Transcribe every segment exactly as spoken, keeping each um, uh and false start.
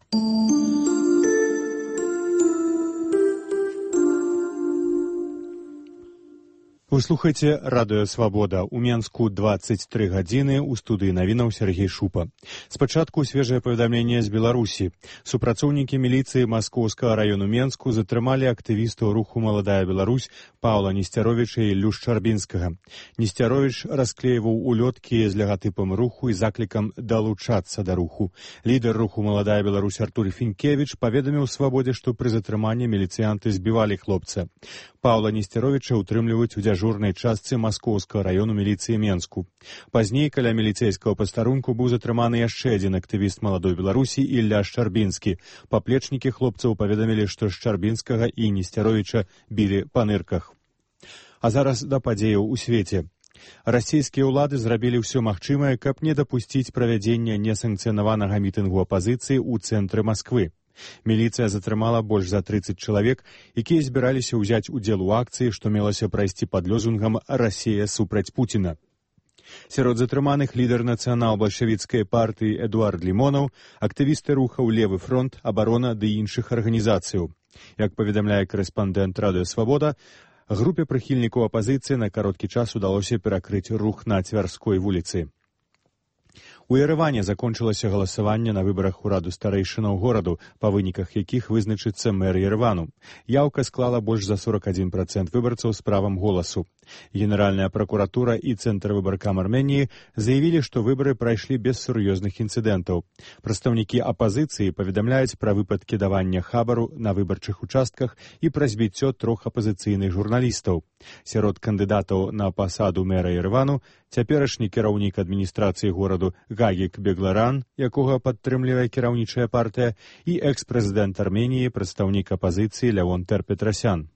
Вы слухаеце радыё «Свабода». У Менску дваццаць тры гадзіны, у студыі навінаў Сергей Шупа. Спачатку свежае паведамленне з Беларусі. Супрацоўнікі міліцыі Маскоўскага раёну Менску затрымалі актывістаў руху «Маладая Беларусь» Паўла Несцяровіча і Іллю Шчарбінскага. Несцяровіч расклейваў улёткі з лагатыпам руху і заклікам далучацца да руху. Лідар руху «Маладая Беларусь» Артур Фінкевіч паведаміў «Свабодзе», што пры затрыманні міліцыянты збівалі хлопца. Паўла Несцяровіча утрымліваюць у дзяжурнай частцы Маскоўскага раёну міліцыі Менску. Пазней каля міліцэйскага пастарунку быў затрыманы яшчэ адзін актывіст «Маладой Беларусі» Ілля Шчарбінскі. Паплечнікі хлопцаў паведамілі, што Шчарбінскага і Несцяровіча білі па нырках. А зараз да падзеяў у свеце. Расійскія ўлады зрабілі ўсё магчымае, каб не дапусціць правядзення несанкцыянаванага мітынгу апазіцыі ў цэнтры Масквы. Міліцыя затрымала больш за трыццаць чалавек, якія збіраліся ўзяць удзел у акцыі, што мелася прайсці пад лозунгам «Расія супраць Пуціна». Сярод затрыманых лідар нацыянал-бальшавіцкай партыі Эдуард Лімонаў, актывісты рухаў «Левы фронт», «Абарона» ды іншых арганізацыяў. Як паведамляе корэспандэнт радыё «Свабода», групе прыхільнікаў апазіцыі на кароткі час удалося перакрыць рух на Цвярской вуліцы. У Ерэване закончылася галасаванне на выбарах у раду старэйшынаў гораду, па выніках якіх вызначыцца мэр Ерэвану. Яўка склала больш за сорок адзін працэнт выбарцаў з правам голасу. Генеральная пракуратура і Цэнтр выбаркам Арменіі заявілі, што выбары прайшлі без сур'ёзных інцыдэнтаў. Прадстаўнікі апазіцыі паведамляюць пра выпадкі давання хабару на выбарчых участках і пра збіццё трох апазіцыйных журналістаў. Сярод кандыдатаў на пасаду мэра Ерэвану цяперашні кіраўнік адміністрацыі гораду Гагік Бегларан, якога падтрымлівае кіраўнічая партыя, і экс-прэзідэнт Арменіі, прадстаўнік апазіцыі Лявон Тер-Петрасян.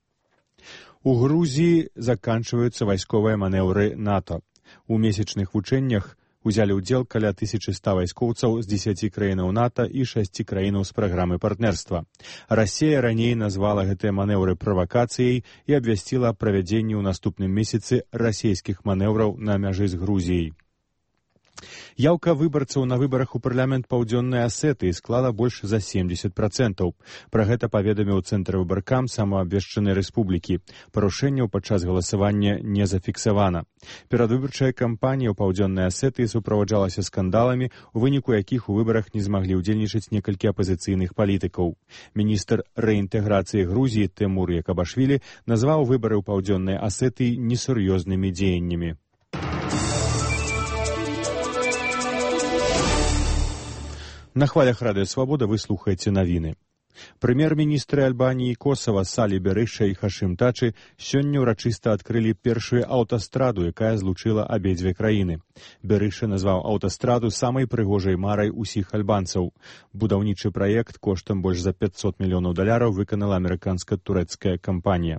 У Грузіі заканчваюцца вайсковыя манеўры НАТО. У месячных вучэннях узялі ўдзел каля тысячы ста вайскоўцаў з дзесяці краінаў НАТО і шасці краінаў з праграмы партнерства. Расія раней назвала гэтыя манеўры правакацыяй і абвясціла правядзенне ў наступным месяцы расійскіх манеўраў на мяжы з Грузіяй. Яўка выбарцаў на выбарах у парламент Паўдзённай Асетыі склала больш за семдзесят працэнтаў. Пра гэта паведаміў Цэнтр выбаркам самаабвешчанай рэспублікі. Парушэнняў падчас галасавання не зафіксавана. Перадвыбарчая кампанія ў Паўдзённай Асетыі суправаджалася скандаламі, у выніку якіх у выбарах не змаглі ўдзельнічаць некалькі апазіцыйных палітыкаў. Міністр рэінтэграцыі Грузіі Тэмур Якабашвілі назваў выбары ў Паўдзённай Асетыі несур'ёзнымі дзеяннямі. На хвалях радыё «Свабода» вы слухаеце навіны. Прэм'ер-міністры Альбаніі і Косава Салі Берыша і Хашым Тачы сёння ўрачыста адкрылі першую аўтастраду, якая злучыла абедзве краіны. Берыша назваў аўтастраду самай прыгожай марай усіх альбанцаў. Будаўнічы праект коштам больш за пятьсот мільёнаў даляраў выканала амерыканска-турэцкая кампанія.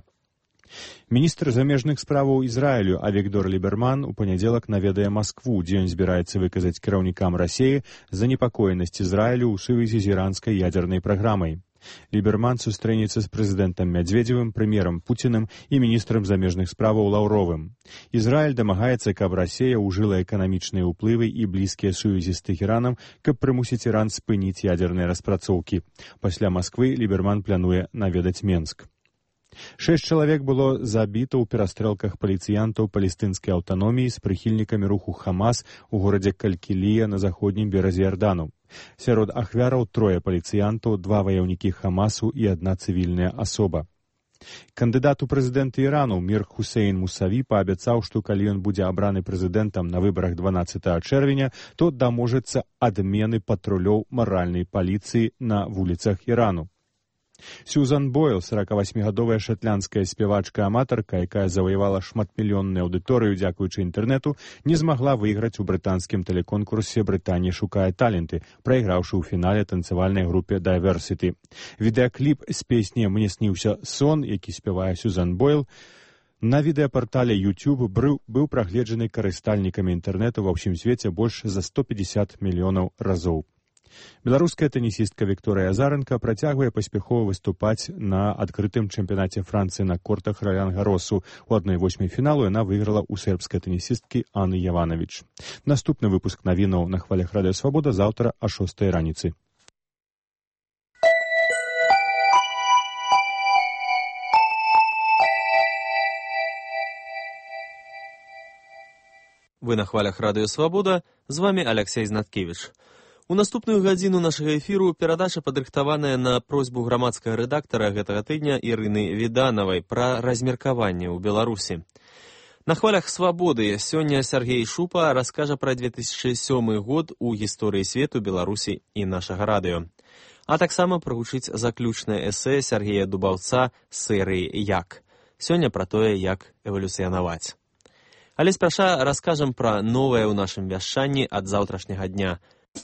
Міністр замежных справаў Ізраілю Авігдор Ліберман у панядзелак наведае Маскву, дзе ён збіраецца выказаць кіраўнікам Расіі занепакоенасць Ізраілю ў сувязі з іранскай ядзернай праграмай. Ліберман сустрэнецца з прэзідэнтам Мядзведзевым, прэм'ерам Пуцінам і міністрам замежных справаў Лаўровым. Ізраіль дамагаецца, каб Расія ўжыла эканамічныя ўплывы і блізкія сувязі з Тэхеранам, каб прымусіць Іран спыніць ядзерныя распрацоўкі. Пасля Масквы Ліберман плануе наведаць Менск. Шэсць чалавек было забіта ў перастрэлках паліцыянтаў палестынскай аўтаноміі з прыхільнікамі руху Хамас у горадзе Калькілія на заходнім беразе Ярдану. Сярод ахвяраў трое паліцыянтаў, два ваяўнікі Хамасу і адна цывільная асоба. Кандыдат у прэзідэнты Ірану Мір Хусейн Мусаві паабяцаў, што калі ён будзе абраны прэзідэнтам на выбарах дванаццатага чэрвеня, то даможацца адмены патрулёў маральнай паліцыі на вуліцах Ірану. Сьюзан Бойл, сорокавасьмігадовая шатландская спявачка-аматарка, якая заваявала шматмільённую аўдыторыю дзякуючы інтэрнэту, не змагла выйграць у брытанскім тэлеконкурсе «Брытанія шукае таленты», прайграўшы ў фінале танцавальнай групе «Diversity». Відэакліп з песні «Мне сніўся сон», які спявае Сьюзан Бойл, на відэапартале YouTube быў прагледжаны карыстальнікамі інтэрнэту ва ўсім свеце больш за сто пятьдесят мільёнаў разоў. Беларуская тэнісістка Вікторыя Азаранка працягвае паспяхова выступаць на адкрытым чэмпіянаце Францыі на кортах Ролан-Гаросу. У адной восьмай фіналу яна выйграла ў сербскай тэнісісткі Анны Яванович. Наступны выпуск навінаў на хвалях радыё «Свабода» заўтра а шостай раніцы. Вы на хвалях Радыё Свабода, з вами Алексей Знаткевич. У наступную гадзіну нашага эфіру перадача падрыхтаваная на просьбу грамадскага рэдактара гэтага тыдня Ірыны Віданавай пра размеркаванне ў Беларусі. На хвалях Свабоды сёння Сергей Шупа раскажа пра две тысячы сёмы год у гісторыі свету, Беларусі і нашага радыё. А таксама прагучыць заключнае эсэ Сергея Дубаўца з серыі «Як». Сёння пра тое, як эвалюцыянаваць. Але спяша раскажам пра новае ў нашым вяшчанні ад заўтрашняга дня.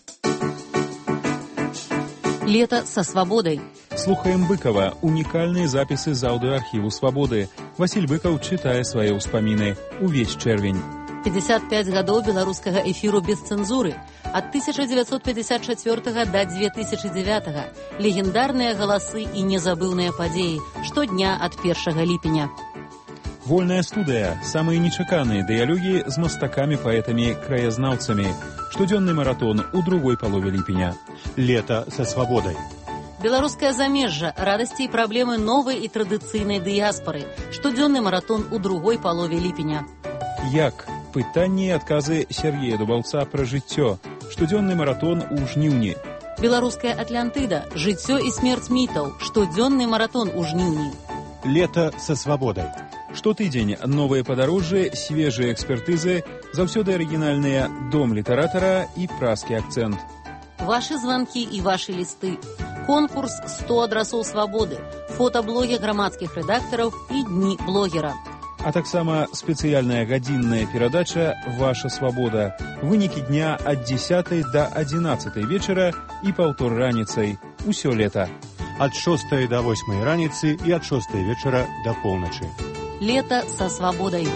Лето со свободой. Слухаем Быкова. Уникальные записи з аудиоархиву «Свободы». Василь Быков читает свои успомины. Увесь червень. пятьдесят пять годов белорусского эфиру без цензуры. От тысяча девятьсот пятьдесят четвёртого до две тысячи девятого. Легендарные голосы и незабылные подеи. Штодня от первого ліпеня. Вольная студия. Самые нечаканные диалоги с мастаками-поэтами, краязнаўцами. Штодзённый маратон у другой полове ліпеня. Лето со свободой. Белорусское замежжа. Радости и проблемы новой и традиционной диаспоры. Штодзённый маратон у другой полове ліпеня. Як? Пытанні и отказы Сергея Дубаўца про жыццё. Штодзённый маратон у жніўні. Белорусская Атлантыда. Жыццё и смерть митов. Штодзённый маратон у жніўні. Лето со свободой. Штотыдзень новыя падарожжы, свежыя экспертызы, заўсёды арыгінальныя дом літаратара і празкі акцэнт. Ваши звонки и ваши листы. Конкурс сто адрасоў свободы. Фотоблоги грамадскіх рэдактараў і дні блогера. А таксама спецыяльная гадзінная перадача «Ваша свобода». Вынікі дня ад дзесятай да адзінаццатай вечара і паўтор раніцай. Усё лета. Ад шостай да восьмай раніцы і ад шостай вечара да поўначы. Лето со свободой.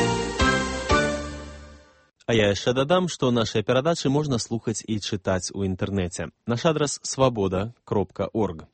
А я яшчэ дадам, што нашыя перадачы можна слухаць і чытаць у інтэрнэце. Наш адрас свобода кропка орг.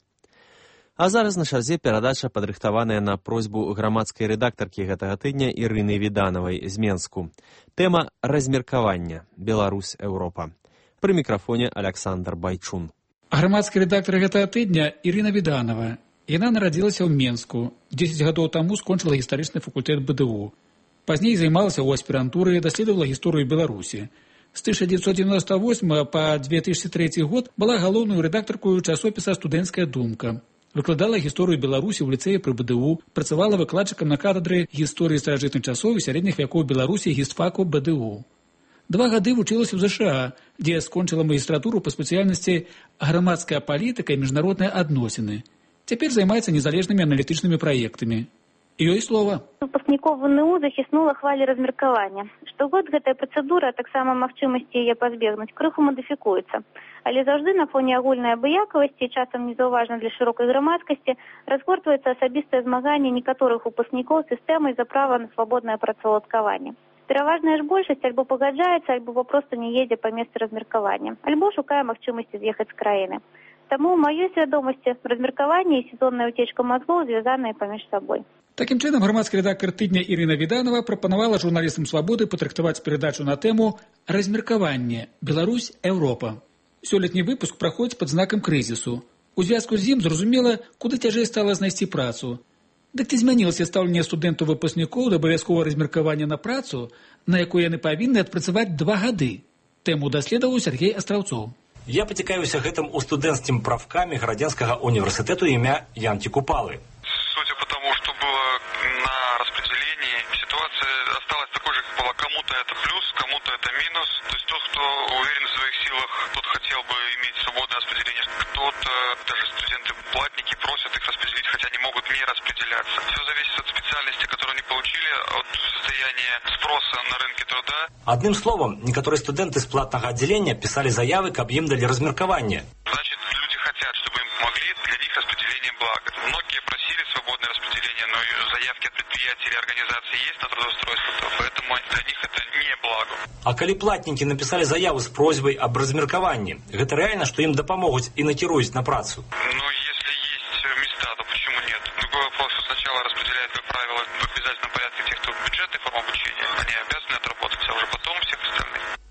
А зараз на чарзе перадача, падрыхтаваная на просьбу грамадскай рэдактаркі гэтага тыдня Ірыны Віданавай з Менску. Тэма размеркавання. Беларусь, Еўропа. Пры мікрафоне Александр Байчун. Грамадская рэдактар гэтага тыдня Ірына Віданава. Яна нарадзілася ў Менску. дзесяць гадоў таму скончыла гістарычны факультэт бэ дэ у. Пазней займалася ў аспірантуры, даследавала гісторыю Беларусі. З тысяча дзевяцьсот девяносто восьмого па две тысячи третий год была галоўную рэдактаркою часопіса «Студэнцкая думка». Выкладала гісторыю Беларусі ў ліцэі пры бэ дэ у, працавала выкладчыкам на кафедры гісторыі старажытных часоў і сярэдніх вякоў Беларусі гістфаку бэ дэ у. Два гады вучылася ў зэ ша а, дзе скончыла магістратуру па спецыяльнасці грамадская палітыка і міжнародныя адносіны. Цяпер займаецца незалежнымі аналітычнымі праектамі. Ёй слова. Выпускнікоў вэ эн у захіснула хвалі размеркавання. Штогод гэтая працэдура, а таксама магчымасці яе пазбегнуць, крыху мадыфікуецца. Але заўжды на фоне агульнай абыякавасці, часам незаўважна для шырокай грамадскасці, разгортваецца асабістае змаганне некаторых выпускнікоў з сістэмай за права на свабоднае працаўладкаванне. Пераважная ж большасць альбо пагаджаецца, альбо папросту не едзе па месцы размеркавання, альбо шукае магчымасці з'ехаць з краіны. Таму ў маёй свядомасці размеркаванне і сезонная уцечка мазгоў звязаныя паміж сабой. Такім чынам, грамадскі рэдактар тыдня Ірына Віданава прапанавала журналістам «Свабоды» падрыхтаваць перадачу на тэму «Размеркаванне. Беларусь, Еўропа». Сёлетні выпуск праходзіць пад знакам крызісу. У звязку з ім зразумела, куды цяжэй стала знайсці працу. Дык ці змянілася стаўленне студэнтаў-выпускнікоў да абавязковага размеркавання на працу, на якую яны павінны адпрацаваць два гады? Тэму даследаваў Сергей Астраўцоў. Я потекаюся гэтым у студэнцкім правкамі Гарадзенскага універсітэту імя Янкі Купалы. Судя по тому, что было на распределении, ситуация осталась такой же, как была. Кому-то это плюс, кому-то это минус. То есть тот, кто уверен в своих силах, тот хотел бы иметь свободное распределение. Кто-то, даже студенты-платники, просят их распределить, хотя они могут не распределяться. Все зависит от специальности, которую они получили, от состояния спроса на рынке труда. Одним словом, некоторые студенты с платного отделения писали заявы, каб им дали размеркование. Значит, люди хотят, чтобы им помогли, для них распределение блага. Многие просили свободное распределение, но заявки от предприятий или организаций есть на трудоустройство, поэтому для них это не благо. А калі платники написали заяву с просьбой об размерковании, это реально, что им допомогут и накируют на працу? Ну, если есть места, то почему нет? Другой вопрос, что сначала распределяют, как правило, в обязательном порядке тех, кто в бюджетной форме обучения, они обязаны отработать, а уже потом всех остальных.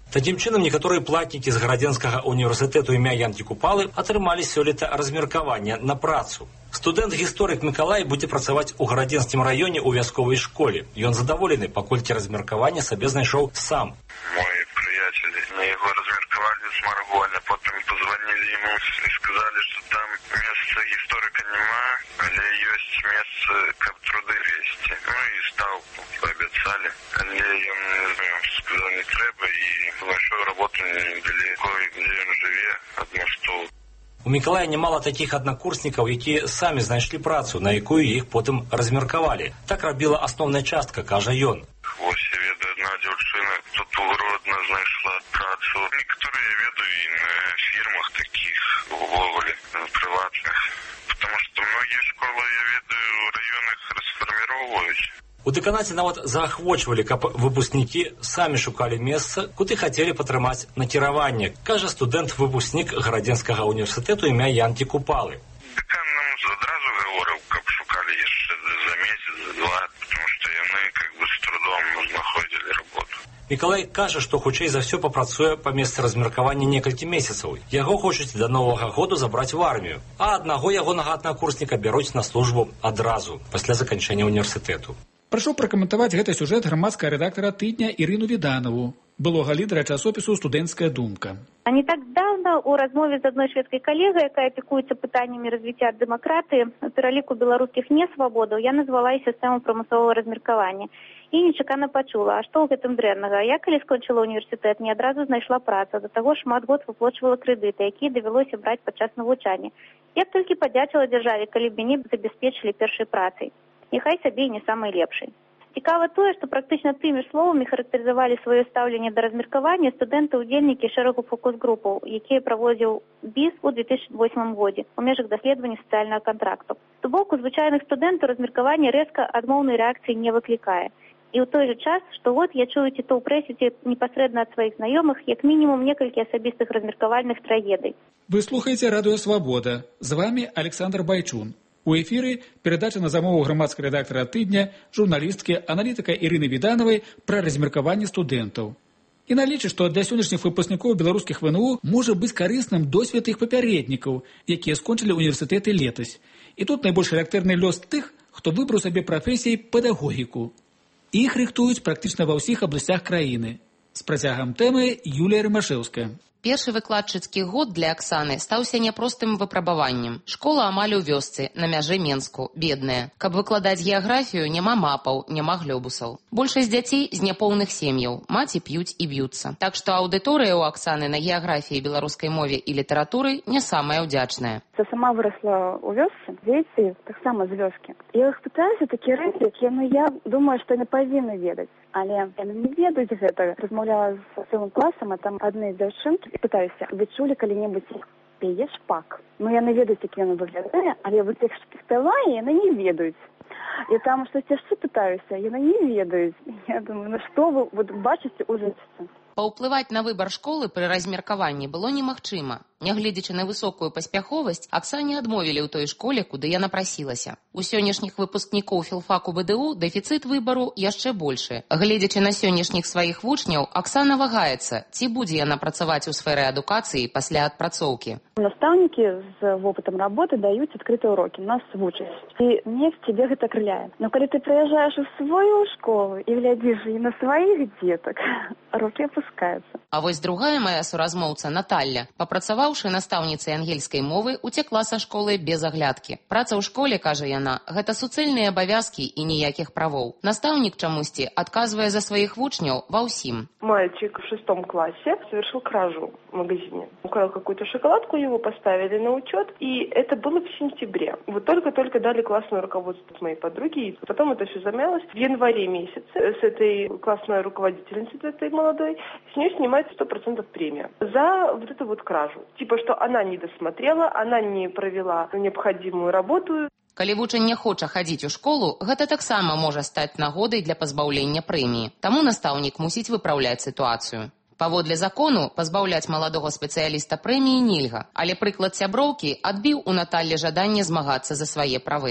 Такім чынам, некаторыя платнікі з Гарадзенскага універсітэту імя Янкі Купалы атрымалі сёлета размеркаванне на працу. Студэнт-гісторык Мікалай будзе працаваць у Гарадзенскім раёне ў вясковай школе. Ён задаволены, паколькі размеркаванне сабе знайшоў сам. Мой приятель, на яго размеркавалі з Марголя, потым позвонили ему і сказали, што там месца гісторыка няма, але ёсць месца, каб труды весці. Ну і стаўку паабяцалі, але ён сказал, не трэба, і знайшоў работу недалеко, дзе ён жыве, ад мосту. У Мікалая нямала такіх аднакурснікаў, якія самі знайшлі працу, на якую іх потым размеркавалі. Так рабіла асноўная частка, кажа ён. Вось я ведаю, одна дзяўчына тут у Гродно знайшла працу. Некаторыя я ведаю і на фірмах такіх, увогуле, прыватных. Потому што многія школы, я ведаю, у раёнах расфарміроўваюць. У дэканаце нават заахвочвалі, каб выпускнікі самі шукалі месца, куды хацелі патрымаць накіраванне, кажа студэнт-выпускнік Гарадзенскага універсітэту імя Янкі Купалы. Дэкан нам адразу гаворыў, каб шукалі яшчэ за месяц, за два, потому што яны как бы з трудом знаходзілі работу. Мікалай кажа, што хутчэй за ўсё папрацуе па месцы размеркавання некалькі месяцаў. Яго хочуць да новага году забраць у армію, а аднаго ягонага аднакурсніка бяруць на службу адразу, пасля заканчэння універсітэту. Прашу пракаментаваць гэты сюжэт грамадскага рэдактара тыдня Ірыну Віданову, былога лідара часопісу «Студэнцкая думка». А не так давно у размове з адной шведскай калегай, якая апекуецца пытаннямі развіцця дэмакратыі, у пераліку беларускіх несвабодаў я назвала і сістэму прамысловага размеркавання. І нечакана пачула, а што ў гэтым дрэннага? Я, калі скончыла універсітэт, не адразу знайшла працу, да таго шмат год выплачвала крэдыты, якія давялося браць падчас навучання. Я б толькі падзячыла дзяржаве, калі б мяне забяспечылі першай працай. Няхай сабе і не самай лепшай. Цікава тое, што практычна тымі ж словамі характарызавалі сваё стаўленне да размеркавання студэнты-удзельнікі шэрагу фокус-групаў, якія праводзіў БІС у две тысячи восьмым годзе у межах даследавання сацыяльнага кантракту. То бок у звычайных студэнтаў размеркаванне рэзка адмоўнай рэакцыі не выклікае. І ў той жа час, штогод я чую ці то ў прэсе, ці непасрэдна ад сваіх знаёмых, як мінімум некалькі асабістых размеркавальных трагедый. Вы слухаеце радыё «Свабода». З вами Александр Байчун. У эфіры перадача на замову грамадскага рэдактара тыдня, журналісткі, аналітыка Ірыны Віданавай пра размеркаванне студэнтаў. Яна лічыць, што для сённяшніх выпускнікоў беларускіх ВНУ можа быць карысным досвед іх папярэднікаў, якія скончылі універсітэты летась. І тут найбольш характэрны лёс тых, хто выбраў сабе прафесіяй педагогіку. Іх рыхтуюць практычна ва ўсіх абласцях краіны. З працягам тэмы Юлія Рымашэўская. Першы выкладчыцкі год для Аксаны стаўся няпростым выпрабаваннем. Школа амаль у вёсцы, на мяжы Менску, бедная. Каб выкладаць геаграфію, няма мапаў, няма глёбусаў. Большасць дзяцей з няпоўных сем'яў. Маці п'юць і б'юцца. Так што аўдыторыя ў Аксаны на геаграфіі, беларускай мове і літаратуры не самая ўдзячная. Я сама вырасла ў вёсцы, дзеці таксама з вёскі. Я іх пытаюся такія рэчы, якія, ну, я думаю, што яны павінны ведаць. Але яны не ведаюць гэта. Размаўляла з цэлым класам, а там адны дзяўчынкі, і пытаюся, вы чулі калі-небудзь пее шпак? Ну, яны ведаюць, як яны выглядае, але вот іх спела, яны не ведаюць. І там штось яшчэ пытаюся, яны не ведаюць. Я думаю, ну што вы вот бачыце ў жыцці? Паўплываць на выбар школы пры размеркаванні было немагчыма. Нягледзячы на высокую паспяховасць, Аксане адмовілі ў той школе, куды яна прасілася. У сённяшніх выпускнікоў філфаку БДУ дэфіцыт выбару яшчэ большы. Гледзячы на сённяшніх сваіх вучняў, Аксана вагаецца, ці будзе яна працаваць у сферы адукацыі пасля адпрацоўкі. Настаўнікі з вопытам работы даюць адкрытыя урокі, нас вучаць. І мне цябе гэта крыляе. Но калі ты прыязджаеш у сваю школу і глядзіш і на сваіх дзетак, рукі опускаюцца. А вось другая моя суразмоўца Наталля, папрацаваўшы настаўніцай ангельскай мовы, уцекла са школы без аглядкі. Праца ў школе, кажа яна, гэта суцэльныя абавязкі і ніякіх правоў. Настаўнік чамусьці адказвае за сваіх вучняў ва ўсім. Мальчик в шестом классе совершил кражу в магазине. Украл какую-то шоколадку, его поставили на учет, и это было в сентябре. Вот только-только дали классное руководство с моей подруги, и потом это все замялось. В январе месяце с этой классной руководительницей, этой молодой, с нее снимается сто процентов премия за вот эту вот кражу. Типа, что она не досмотрела, она не провела необходимую работу. Калі вучань не хоча хадзіць у школу, гэта таксама можа стаць нагодай для пазбаўлення прэміі. Таму настаўнік мусіць выпраўляць сітуацыю. Паводле закону, пазбаўляць маладога спецыяліста прэміі нельга, але прыклад сяброўкі адбіў у Наталлі жаданне змагацца за свае правы. На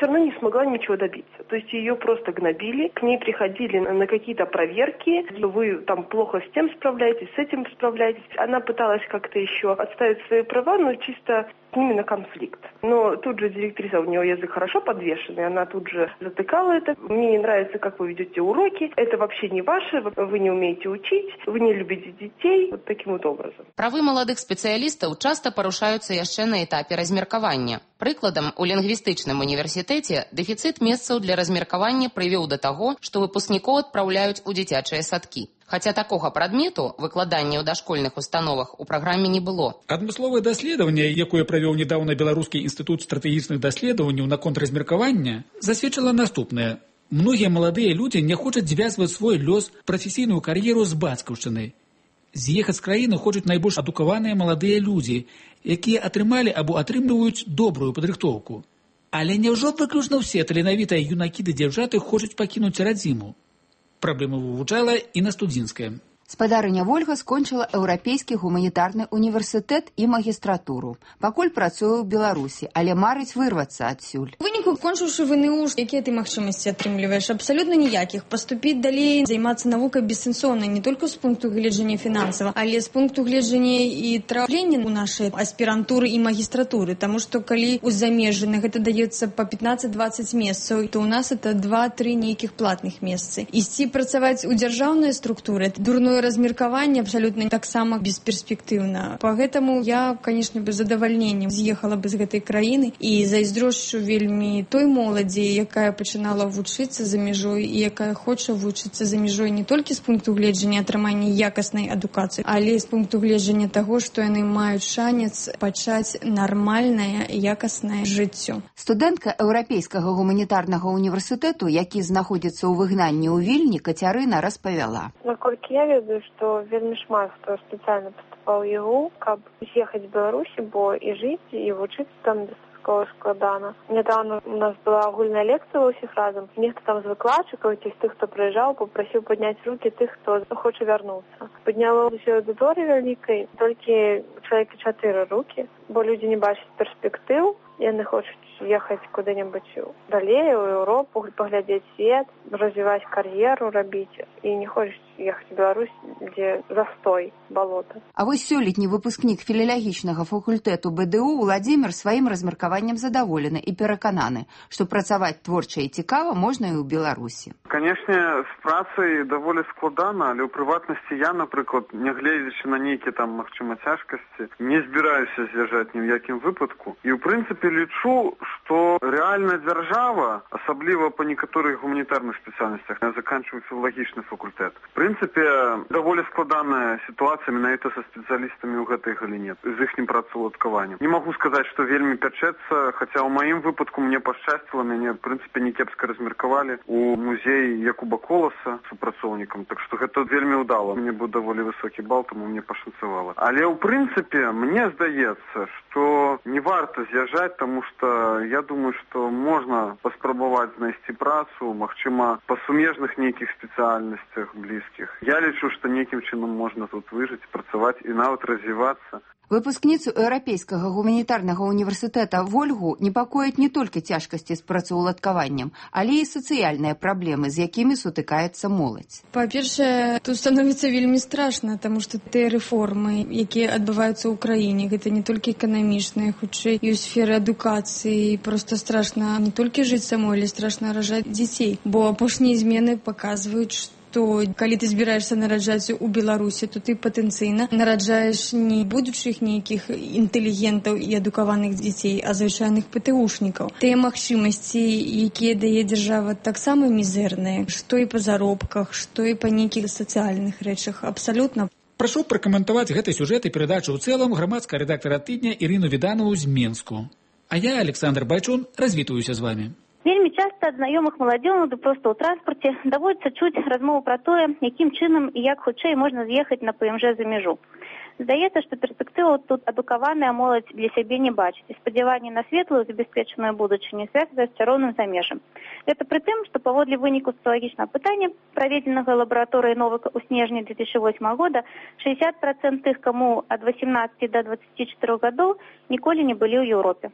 все равно не смогла ничего добиться. То есть ее просто гнобили, к ней приходили на какие-то проверки, вы там плохо с тем справляетесь, с этим справляетесь. Она пыталась как-то еще отставить свои права, но чисто с ними на конфликт. Но тут же директриса, у нее язык хорошо подвешенный, она тут же затыкала это. Мне не нравится, как вы ведете уроки, это вообще не ваше, вы не умеете учить, вы не любите детей. Вот таким вот образом. Правы маладых спецыялістаў часта парушаюцца яшчэ на этапе размеркавання. Прыкладам, у лінгвістычным універсітэце дэфіцыт месцаў для размеркавання прывёў да таго, што выпускнікоў адпраўляюць у дзіцячыя садкі. Хаця такога прадмету, выкладання ў дашкольных установах, у праграме не было. Адмысловае даследаванне, якое правёў нядаўна Беларускі інстытут стратэгічных даследаванняў наконт размеркавання, засведчыла наступнае. Многія маладыя людзі не хочуць звязваць свой лёс, прафесійную кар'еру з бацькаўшчынай. З'ехаць з краіны хочуць найбольш адукаваныя маладыя людзі, якія атрымалі або атрымліваюць добрую падрыхтоўку. Але няўжо выключна ўсе таленавітыя юнакі ды дзяўчаты хочуць пакінуць радзіму? Праблема вывучала і на студзінская. Спадарыня Вольга скончыла Еўрапейскі гуманітарны універсітэт і магістратуру. Пакуль працуе ў Беларусі, але марыць вырвацца адсюль. У выніку, кончыўшы ВНУ, якія ты магчымасці атрымліваеш? Абсалютна ніякіх. Паступіць далей, займацца навукай бессэнсоўна не толькі з пункту гледжання фінансава, але з пункту гледжання і траплення ў нашай аспірантуры і магістратуры. Таму што калі ў замежжы на гэта даецца па пятнаццаць-дваццаць месцаў, то ў нас это два-тры нейкіх платных месцы. Ісці працаваць у дзяржаўнай структуры, дурное размеркаванне абсалютна таксама бесперспектыўна. Поэтому я, конечно, без задавальнення з'ехала бы з гэтай краіны і зайздрошчу вельмі той моладзі, якая пачынала вучыцца за мяжой і якая хоча вучыцца за мяжой не толькі з пункту гледжання атрымання якаснай адукацыі, але з пункту гледжання таго, што яны маюць шанец пачаць нармальнае якаснае жыццё. Студэнтка Еўрапейскага гуманітарнага універсітэту, які знаходзіцца ў выгнанні ў Вільні, Кацярына распавяла. Наколькі я ведаю, што вельмі шмат хто спецыяльна паступаў у ЕГУ, каб з'ехаць з Беларусі, бо і жыць, і вучыцца там дастаткова складана. Нядаўна у нас была агульная лекцыя ва ўсіх разам. Нехта там з выкладчыкаў, ці з тых, хто прыязджаў, папрасіў падняць рукі тых, хто хоча вярнуцца. Падняла ўсё аўдыторыі вялікай, толькі чалавека чатыры рукі, бо людзі не бачаць перспектыў, яны хочуць ехаць куды-небудзь далей, у Еўропу, паглядзець свет, развіваць кар'еру, рабіць, і не хочуць ехаць у Беларусь, дзе застой, балота. А вось сёлетні выпускнік філалагічнага факультэту БДУ Владзімір сваім размеркаваннем задаволены і перакананы, што працаваць творча і цікава можна і ў Беларусі. Канешне, з працай даволі складана, але ў прыватнасці я, напрыклад, нягледзячы на нейкія там, магчыма, цяжкасці, не збіраюся з'язджаць ні ў якім выпадку. І ў прынцыпе лічу, што рэальна дзяржава, асабліва па некаторых гуманітарных спецыяльнасцях, я заканчиваю філалагічны факультэт. В прынцыпе, даволі складаная сітуацыя менавіта са спецыялістамі ў гэтай галіне, з іхнім працаўладкаваннем. Не магу сказаць, што вельмі пячэцца, хаця ў маім выпадку мне пашчасціла, мяне, в прынцыпе, не кепска размеркавалі у музеі Якуба Коласа супрацоўнікам, так што гэта вельмі ўдала. Мне быў даволі высокі бал, таму мне пашанцавала. Але ў прынцыпе, мне здаецца, што не варта з'язджаць, таму што я думаю, што можна паспрабаваць знайсці працу, магчыма, па сумежных нейкіх спецыяльнасцях блізкіх. Я лічу, што нейкім чынам можна тут выжыць, працаваць і нават развівацца. Выпускніцу Еўрапейскага гуманітарнага універсітэта Вольгу непакояць не толькі цяжкасці з працаўладкаваннем, але і сацыяльныя праблемы, з якімі сутыкаецца моладзь. Па-першае, тут становіцца вельмі страшна, таму што тыя рэформы, якія адбываюцца ў краіне, гэта не толькі эканамічныя, хутчэй і ў сферы адукацыі. Проста страшна не толькі жыць самой, але страшна ражаць дзяцей, бо апошнія змены паказваюць, што то калі ты збіраешся нараджаць у Беларусі, то ты патэнцыйна нараджаеш не будучых нейкіх інтэлігентаў і адукаваных дзяцей, а звычайных пэтэушнікаў. Тыя магчымасці, якія дае дзяржава, таксама мізэрныя, што і па заробках, што і па нейкіх сацыяльных рэчах, абсалютна. Прашу пракаментаваць гэты сюжэт і перадачу ў цэлым грамадская рэдактара тыдня Ірыну Віданову з Менску. А я, Александр Байчун, развітваюся з вамі. Вельмі часта ад знаёмых маладзёнаў, ды проста ў транспарце даводзіцца чуць размову пра тое, якім чынам і як хутчэй можна з'ехаць на ПМЖ за мяжу. Здаецца, што перспектыву тут адукаваная моладзь для сябе не бачыць, і спадзяванні на светлую забяспечаную будучыню звязаны з цароўным замежам. Гэта пры тым, што паводле выніку сацыялагічнага пытання, праведзенага лабараторыяй Новака ў снежні две тысячи восьмого года, шэсцьдесят процентов тых, каму ад восемнадцати да двадцати чатырох гадоў, ніколі не былі ў Еўропе.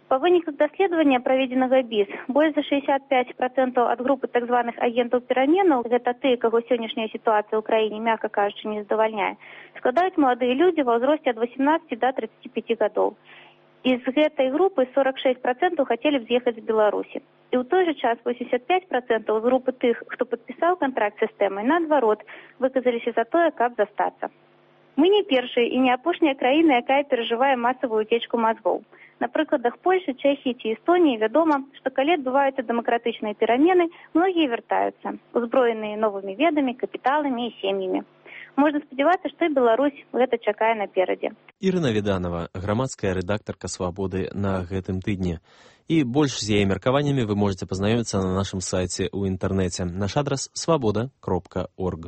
Па выніках даследавання, праведзенага БІС, больш за шэсцьдзесят пяць процентаў ад групы так званых агентаў пераменаў, гэта тыя, каго сённяшняя сітуацыя ў краіне, мякка кажучы, не задавальняе, складаюць маладыя людзі ва ўзросце ад восемнадцаці да трыццаці пяці гадоў. І з гэтай групы сорок шэсць процентаў хацелі б з'ехаць з Беларусі. І ў той жа час восемьдесят пять процентаў з групы тых, хто падпісаў кантракт з сістэмай, наадварот, выказаліся за тое, каб застацца. Мы не першая і не апошняя краіна, якая перажывае масавую уцечку мазгоў. На прыкладах Польшы, Чэхіі ці Эстоніі вядома, што калі адбываюцца дэмакратычныя перамены, многія вяртаюцца, узброеныя новымі ведамі, капіталамі і сем'ямі. Можна спадзявацца, што і Беларусь гэта чакае наперадзе. Ірына Віданова, грамадская рэдактарка «Свабоды» на гэтым тыдні. І больш з яе меркаваннямі вы можаце пазнаёміцца на нашым сайце ў інтэрнэце. Наш адрас свабода кропка орг.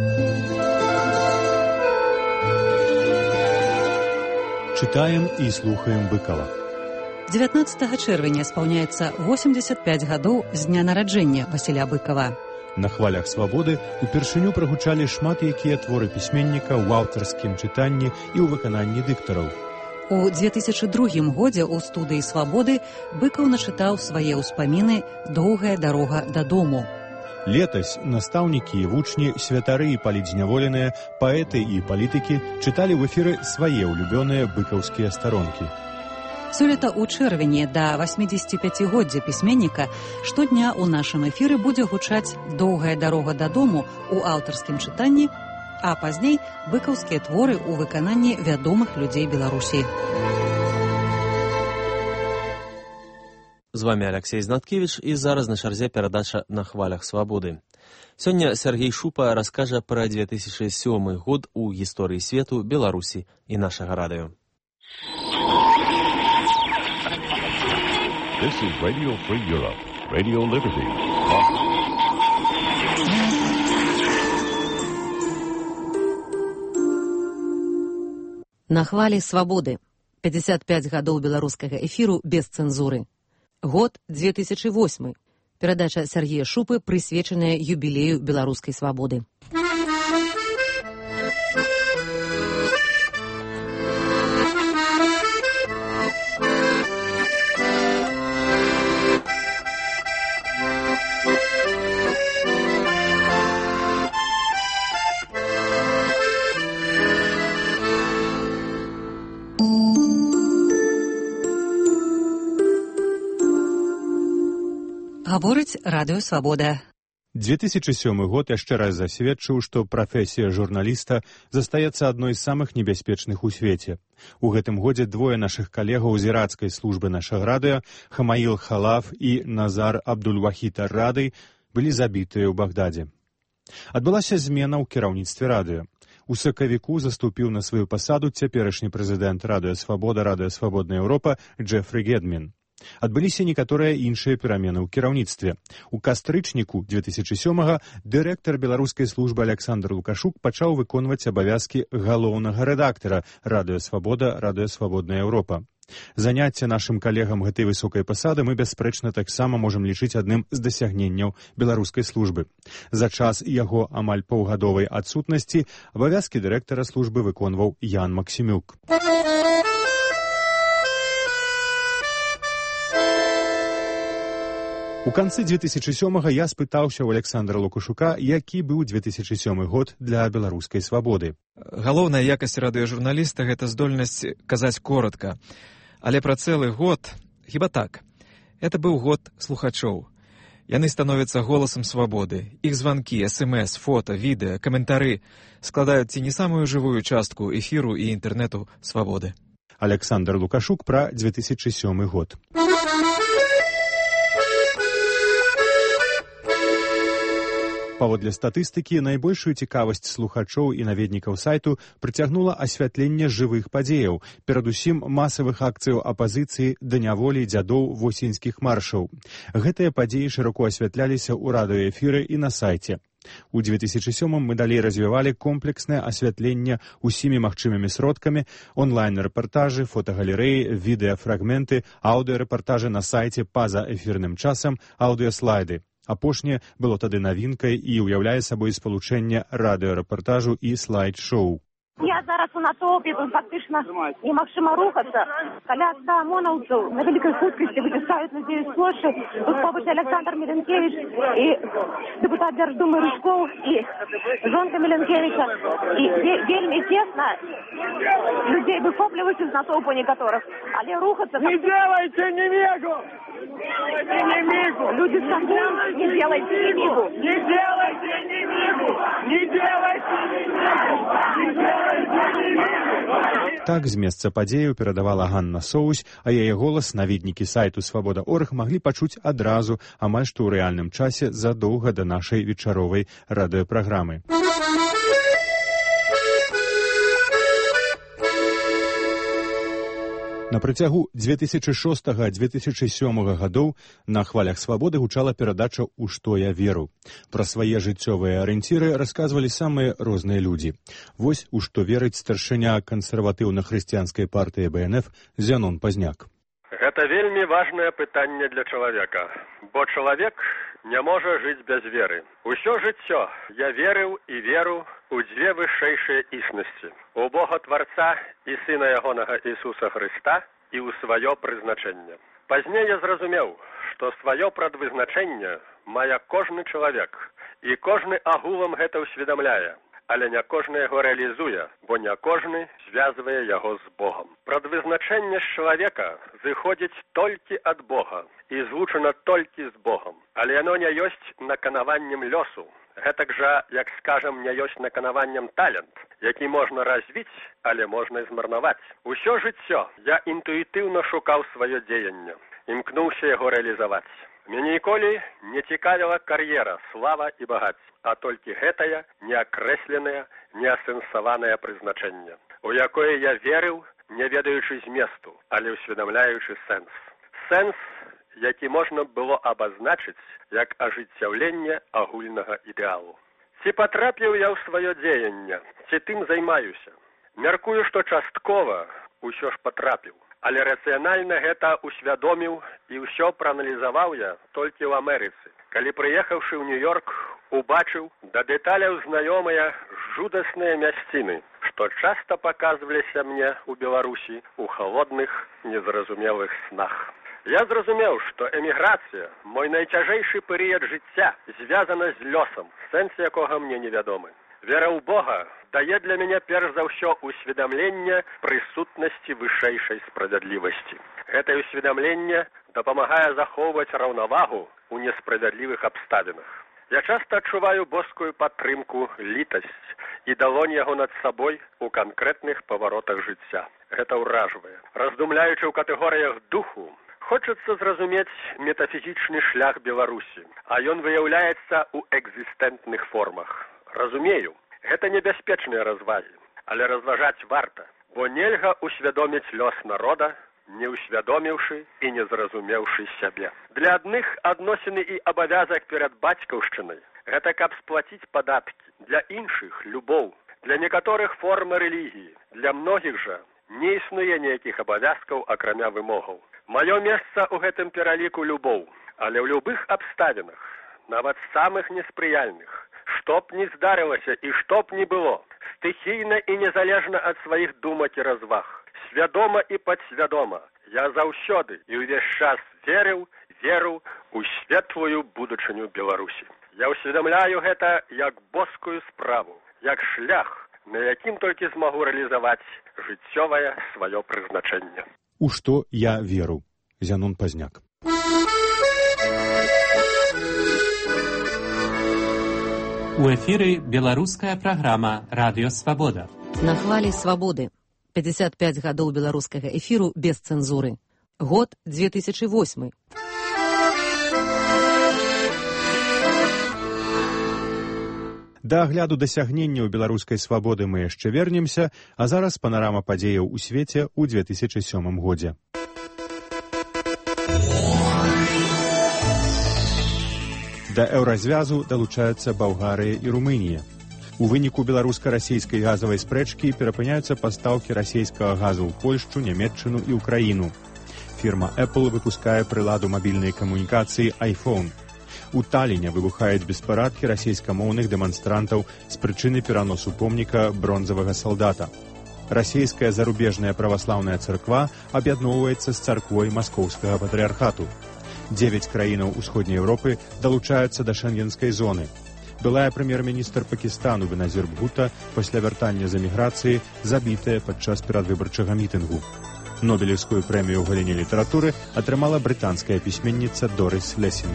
Читаем і слухаем Быкова. дзевятнаццатага чэрвеня спаўняецца восемьдесят пять гадоў з дня нараджэння Васіля Быкова. На хвалях свабоды упершыню прагучалі шмат якія творы пісьменніка ў аўтарскім чытанні і ў выкананні дыктараў. У две тысячы другім годзе ў студыі «Свабоды» Быкаў начытаў свае ўспаміны «Доўгая дарога дадому». Летась настаўнікі і вучні, святары і палітзняволеныя, паэты і палітыкі чыталі ў эфіры свае ўлюбёныя быкаўскія старонкі. Сёлета ў чэрвені да восьмідзесяціпяцігоддзя пісьменніка штодня ў нашым эфіры будзе гучаць «Доўгая дарога дадому» ў аўтарскім чытанні, а пазней быкаўскія творы ў выкананні вядомых людзей Беларусі. З вами Алексей Знаткевич, і зараз на чарзе перадача «На хвалях свабоды». Сёння Сергей Шупа раскажа пра две тысячы сёмы год у гісторыі свету, Беларусі і нашага радыё. This is Radio Free Europe, Radio Liberty. На хвалі свабоды. пятьдесят пять гадоў беларускага эфіру без цэнзуры. Год две тысячи восьмы. Перадача Сергея Шупы, прысвечаная юбілею беларускай свабоды. Гаворыць радыё «Свабода». две тысячи сёмы год яшчэ раз засведчыў, што прафесія журналіста застаецца адной з самых небяспечных у свеце. У гэтым годзе двое нашых калегаў з ірацкай службы нашага радыё, Хамаіл Халаф і Назар Абдуль-Вахід ар-Рады, былі забітыя ў Багдадзе. Адбылася змена ў кіраўніцтве радыё. У сакавіку заступіў на сваю пасаду цяперашні прэзідэнт радыё «Свабода», радыё «Свабодная Еўропа» Джефры Гедмін. Адбыліся некаторыя іншыя перамены ў кіраўніцтве. У кастрычніку две тысячи сёмага дырэктар беларускай службы Александр Лукашук пачаў выконваць абавязкі галоўнага рэдактара радыё «Свабода», радыё «Свабодная Еўропа». Заняцце нашым калегам гэтай высокай пасады мы бясспрэчна таксама можам лічыць адным з дасягненняў беларускай службы. За час яго амаль паўгадовай адсутнасці абавязкі дырэктара службы выконваў Ян Максімюк. У канцы две тысячи сёмага я спытаўся ў Александра Лукашука, які быў две тысячи сёмы год для беларускай свабоды. Галоўная якасць радыёжурналіста — гэта здольнасць казаць коратка. Але пра цэлы год, хіба так. Это быў год слухачоў. Яны становяцца голасам свабоды. Іх званкі, эс-эм-эс, фота, відэа, каментары складаюць ці не самую жывую частку эфіру і інтэрнэту свабоды. Александр Лукашук пра две тысячи сёмы год. Паводле статыстыкі, найбольшую цікавасць слухачоў і наведнікаў сайту прыцягнула асвятленне жывых падзеяў, перадусім масавых акцыяў апазіцыі да няволі дзядоў восеньскіх маршаў. Гэтыя падзеі шырока асвятляліся ў радыёэфіры і на сайце. У две тысячи сёмым мы далей развівалі комплекснае асвятленне усімі магчымымі сродкамі, онлайн-рэпартажы, фотагалерэі, відэафрагменты, аўдыорэпартажы на сайце па-за эфірным часам, аўдыослайды. Апошняе было тады навінкай і ўяўляе сабой спалучэнне радыёрэпартажу і слайд-шоу. Я зараз у натоўпе, тут фактычна немагчыма рухацца. Каля ста ОМОНаўцаў на вялікай хуткасці выцісаюць людзей з плошчы. Тут побач Александр Міленкевіч і дэпутат Дзярждумы Рыжкоў і жонка Міленкевіча. І вельмі цесна людзей выхопліваюць з натоўпу некаторых. Але рухацца... Не делайте немигу! Не мигу! Люди скандуют, не делайте немигу! Не делайте немигу! Не делайте немигу! Так з месца падзеяў перадавала Ганна Соусь, а яе голас наведнікі сайту свабода точка орг маглі пачуць адразу, амаль што ў рэальным часе задоўга да нашай вечаровай радыёпраграмы. На працягу дзве тысячы шостага - дзве тысячы сёмага гадоў на хвалях свабоды гучала перадача «У што я веру». Пра свае жыццёвыя арыенціры расказвалі самыя розныя людзі. Вось у што верыць старшыня кансерватыўна-хрысціянскай партыі бэ эн эф Зянон Пазняк. Гэта вельмі важнае пытанне для чалавека, бо чалавек не можа жыць без веры. Усё жыццё я верыў і веру у дзве вышэйшыя існасці: у Бога Тварца і Сына Ягонага Ісуса Хрыста і ў сваё прызначэнне. Пазней я зразумеў, што сваё прадвызначэнне мае кожны чалавек, і кожны агулам гэта ўсведамляе, але не кожны яго рэалізуе, бо не кожны звязвае яго з Богом. Прадвызначэнне з чалавека зыходзіць толькі ад Бога і злучана толькі з Богом, але яно не ёсць наканаваннем лёсу. Гэтак жа, як скажам, не ёсць наканаваннем талент, які можна развіць, але можна і змарнаваць. Усё жыццё я інтуітыўна шукаў сваё дзеянне, імкнуўся яго рэалізаваць. Мяне ніколі не цікавіла кар'ера, слава і багаць, а толькі гэтае неакрэсленае, неасэнсаванае прызначэнне, у якое я верыў, не ведаючы зместу, але ўсведамляючы сэнс. Сэнс, які можна было абазначыць як ажыццяўленне агульнага ідэалу. Ці патрапіў я ў сваё дзеянне, ці тым займаюся? Мяркую, што часткова ўсё ж патрапіў, але рацыянальна гэта ўсвядоміў і ўсё прааналізаваў я толькі ў Амерыцы, калі, прыехаўшы ў Нью-Йорк, убачыў да дэталяў знаёмыя жудасныя мясціны, што часта паказваліся мне ў Беларусі ў халодных, незразумелых снах. Я зразумеў, што эміграцыя, мой найцяжэйшы перыяд жыцця, звязана з лёсам, сэнс якога мне невядомы. Вера ў Бога дае для мяне перш за ўсё усведамленне прысутнасці вышэйшай справядлівасці. Гэтае усведамленне дапамагае захоўваць раўнавагу ў несправядлівых абставінах. Я часта адчуваю боскую падтрымку, літасць і далонь яго над сабой у канкрэтных паваротах жыцця. Гэта ўражвае. Раздумляючы ў катэгорыях духу, хочацца зразумець метафізічны шлях Беларусі, а ён выяўляецца ў экзістэнтных формах. Разумею, гэта небяспечныя развагі, але разважаць варта, бо нельга ўсвядоміць лёс народа, не ўсвядоміўшы і не зразумеўшы сябе. Для адных адносіны і абавязак перад бацькаўшчынай – гэта каб сплаціць падаткі, для іншых – любоў, для некаторых формы рэлігіі, для многіх жа не існуе ніякіх абавязкаў, акрамя вымогаў. Маё месца ў гэтым пераліку любоў, але ў любых абставінах, нават самых неспрыяльных, што б ні здарылася і што б ні было, стыхійна і незалежна ад сваіх думак і разваг, свядома і падсвядома, я заўсёды і ўвесь час верыў, веру ў светлую будучыню Беларусі. Я ўсведамляю гэта як боскую справу, як шлях, на якім толькі змагу рэалізаваць жыццёвае сваё прызначэнне. У што я веру. Зянон Пазняк. У эфіры беларуская праграма «Радыё Свабода». На хвалі свабоды. пятьдесят пять гадоў беларускага эфіру без цэнзуры. Год две тысячи восьмы. Да агляду дасягненняў беларускай свабоды мы яшчэ вернемся, а зараз панарама падзеяў у свеце ў две тысячи сёмым годзе. Да еўразвязу далучаюцца Балгарыя і Румынія. У выніку беларуска-расійскай газавай спрэчкі перапыняюцца пастаўкі расійскага газу ў Польшчу, Нямецчыну і ўкраіну. Фірма Apple выпускае прыладу мабільнай камунікацыі iPhone. У Таліне выбухаюць беспарадкі расійскамоўных дэманстрантаў з прычыны пераносу помніка бронзавага салдата. Расійская зарубежная праваслаўная царква аб'ядноўваецца з царквой маскоўскага патрыархату. Дзевяць краінаў Усходняй Еўропы далучаюцца да шэнгенскай зоны. Былая прэм'ер-міністр Пакістану Беназір Бхутта пасля вяртання з эміграцыі забітая падчас перадвыбарчага мітынгу. Нобелевскую прэмію ў галіне літаратуры атрымала брытанская пісьменніца Дорис Лесінг.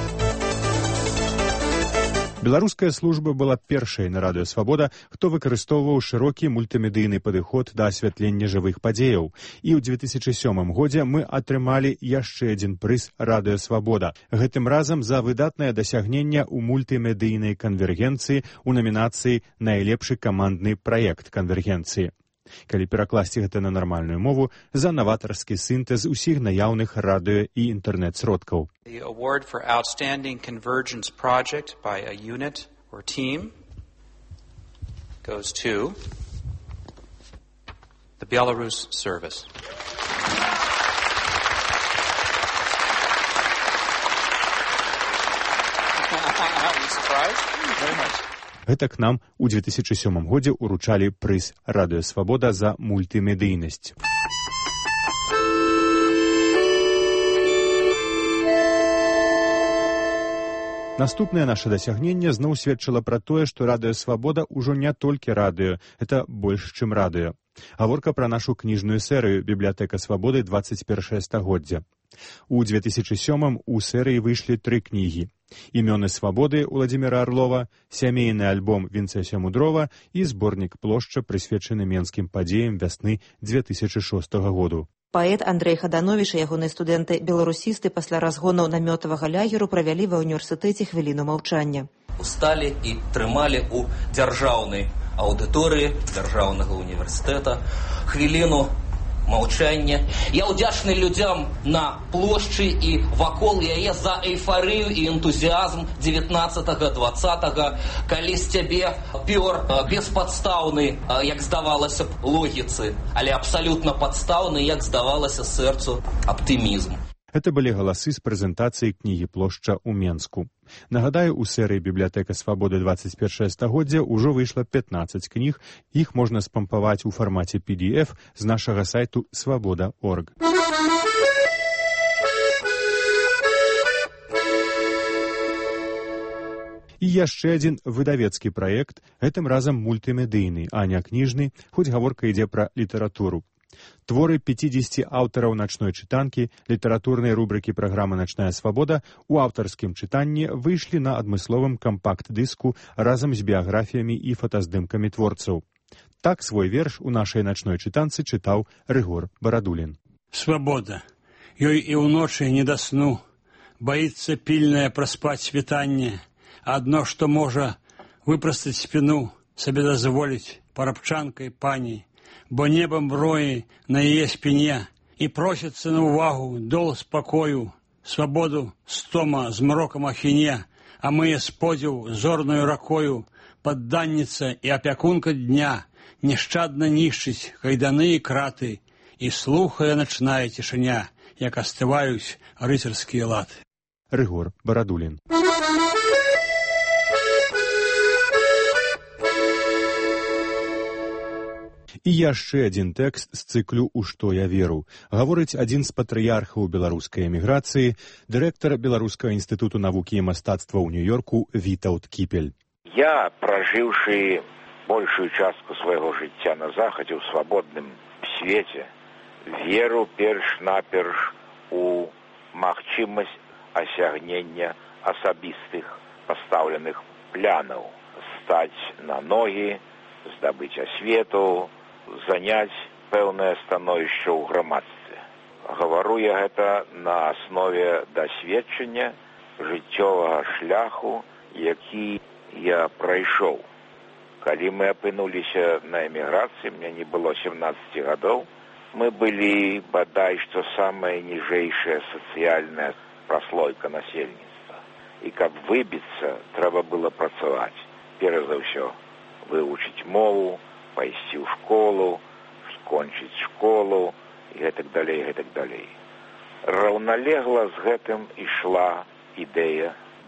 Беларуская служба была першай на радыё «Свабода», хто выкарыстоўваў шырокі мультымедыйны падыход да асвятлення жывых падзеяў. І ў дзве тысячы сёмым годзе мы атрымалі яшчэ адзін прыз «Радыё Свабода». Гэтым разам за выдатнае дасягненне ў мультымедыйнай канвергенцыі ў намінацыі «Найлепшы камандны праект канвергенцыі». Калі перакласці гэта на нармальную мову, за наватарскі сінтэз усіх наяўных радыё і інтэрнэт-сродкаў. The award for outstanding convergence project by a unit or team goes to the Belarus service. Are you surprised? Very much. Гэта к нам у дзве тысячы сёмым годзе уручалі прыз «Радыё Свабода» за мультымедыйнасць. Наступнае наша дасягненне зноў сведчыла пра тое, што «Радыё Свабода» ўжо не толькі радыё, это больш, чым радыё. Гаворка пра нашу кніжную серыю «Бібліятэка Свабоды двадцать першае стагоддзя». У дзве тысячы сёмым у серыі выйшлі тры кнігі. «Імёны свабоды» Уладзіміра Арлова, сямейны альбом Вінцэся Мудрова і зборнік «Плошча», прысвечаны менскім падзеям вясны дзве тысячы шостага году. Паэт Андрэй Хадановіч і ягоныя студэнты-беларусісты пасля разгонаў намётавага лагеру правялі ва ўніверсітэце хвіліну маўчання. Усталі і трымалі ў дзяржаўнай аўдыторыі дзяржаўнага універсітэта хвіліну маўчання. Я ўдзячны людзям на плошчы і вакол яе за эйфарыю і энтузіазм дзевятнаццатага дваццатага, калі з цябе пёр беспадстаўны, як здавалася б, логіцы, але абсалютна падстаўны, як здавалася сэрцу, аптымізм. Гэта былі галасы з прэзентацыі кнігі «Плошча» ў Менску. Нагадаю, у серыі «Бібліятэка Свабоды двадцать першае стагоддзя» ўжо выйшла пятнаццаць кніг, іх можна спампаваць у фармаце пі ді эф з нашага сайту свабода точка орг. І яшчэ адзін выдавецкі праект, гэтым разам мультымедыйны, а не кніжны, хоць гаворка ідзе пра літаратуру. Творы пяцідзесяці аўтараў начной чытанкі, літаратурнай рубрыкі праграмы «Начная свабода» у аўтарскім чытанні выйшлі на адмысловым кампакт-дыску разам з біяграфіямі і фотаздымкамі творцаў. Так свой верш у нашай начной чытанцы чытаў Рыгор Барадулін. Свабода. Ёй і ўночы не да сну. Баіцца пільнае праспаць світанне. Адно, што можа выпрастаць спіну, сабе дазволіць парабчанкай пані. Бо небом броі на яе спіне і просіцца на ўвагу дол спакою, свабоду стома з мрокам ахіне, а мые сподзіў зорнаю ракою, падданніца і апякунка дня нешчадна нішчыць кайданы і краты, і слухае начная цішыня, як астываюць рыцарскія латы. Рыгор Барадулін. І яшчэ адзін тэкст з цыклю «У што я веру». Гаворыць адзін з патрыярхаў беларускай эміграцыі, дырэктар Беларускага інстытуту навукі і мастацтва ў Нью-Йорку Вітаўт Кіпель. Я, пражыўшы большую частку свайго жыцця на захадзе ў свабодным свеце, веру перш-наперш у магчымасць асягнення асабістых пастаўленых планаў, стаць на ногі, здабыць асвету, заняць пэўнае становішча ў грамадстве. Гавару я гэта на аснове дасведчання жыццёвага шляху, які я прайшоў. Калі мы апынуліся на эміграцыі, мне не было семнаццаці гадоў, мы былі бадай што самая ніжэйшая сацыяльная праслойка насельніцтва. І каб выбіцца, трэба было працаваць. Перш за ўсё, вывучыць мову, пайсці ў школу, скончыць школу і гэтак далей, гэтак далей. Раўналегла з гэтым ішла ідэя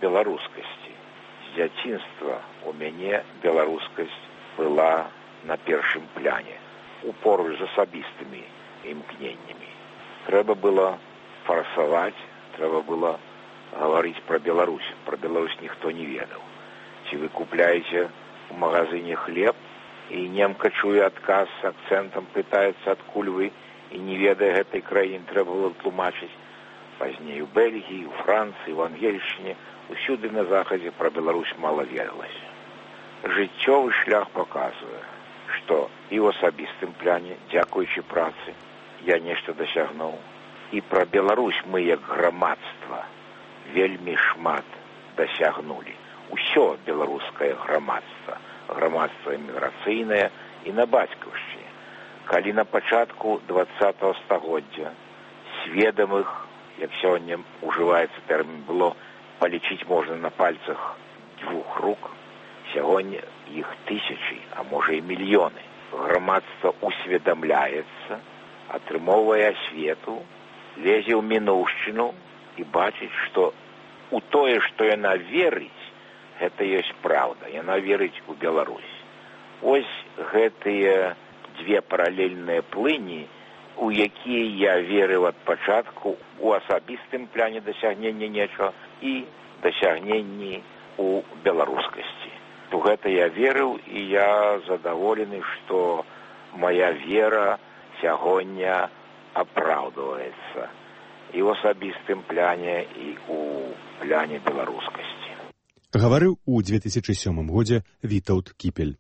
беларускасці. З дзяцінства у мяне беларускасць была на першым пляне, у поруч з асабістымі імкненнямі. Трэба было фарсаваць, трэба было гаварыць пра Беларусь. Пра Беларусь ніхто не ведаў. Ці вы купляеце у магазине хлеб, і немка чуе адказ з акцэнтам, пытаецца, адкуль вы, і не ведае гэтай краіны, трэба было тлумачыць. Пазней у Бельгіі, у Францыі, у Ангельшчыне, усюды на захадзе пра Беларусь мала верылася. Жыццёвы шлях паказвае, што і ў асабістым пляне, дзякуючы працы, я нешта дасягнуў. І пра Беларусь мы, як грамадства, вельмі шмат дасягнулі. Усё беларускае грамадства, грамадства эміграцыйнае і на бацькаўшчыне. Калі на пачатку двадцатага стагоддзя сведамых, як сёння ужываецца тэрмін, было палічыць можна на пальцах двух рук, сягоння іх тысячы, а можа і мільёны. Грамадства усведамляецца, атрымоўвае асвету, лезе ў мінуўшчыну і бачыць, што у тое, што яна верыць, гэта ёсць праўда. Яна верыць у Беларусь. Ось гэтыя дзве паралельныя плыні, у якія я верыў ад пачатку у асабістым пляне дасягнення нечага і дасягненні у беларускасці. У гэта я верыў, і я задаволены, што моя вера сягоння апраўдваецца і ў асабістым пляне, і ў пляне беларускасці. Гаварыў у две тысячы сёмым годзе Вітаўт Кіпель.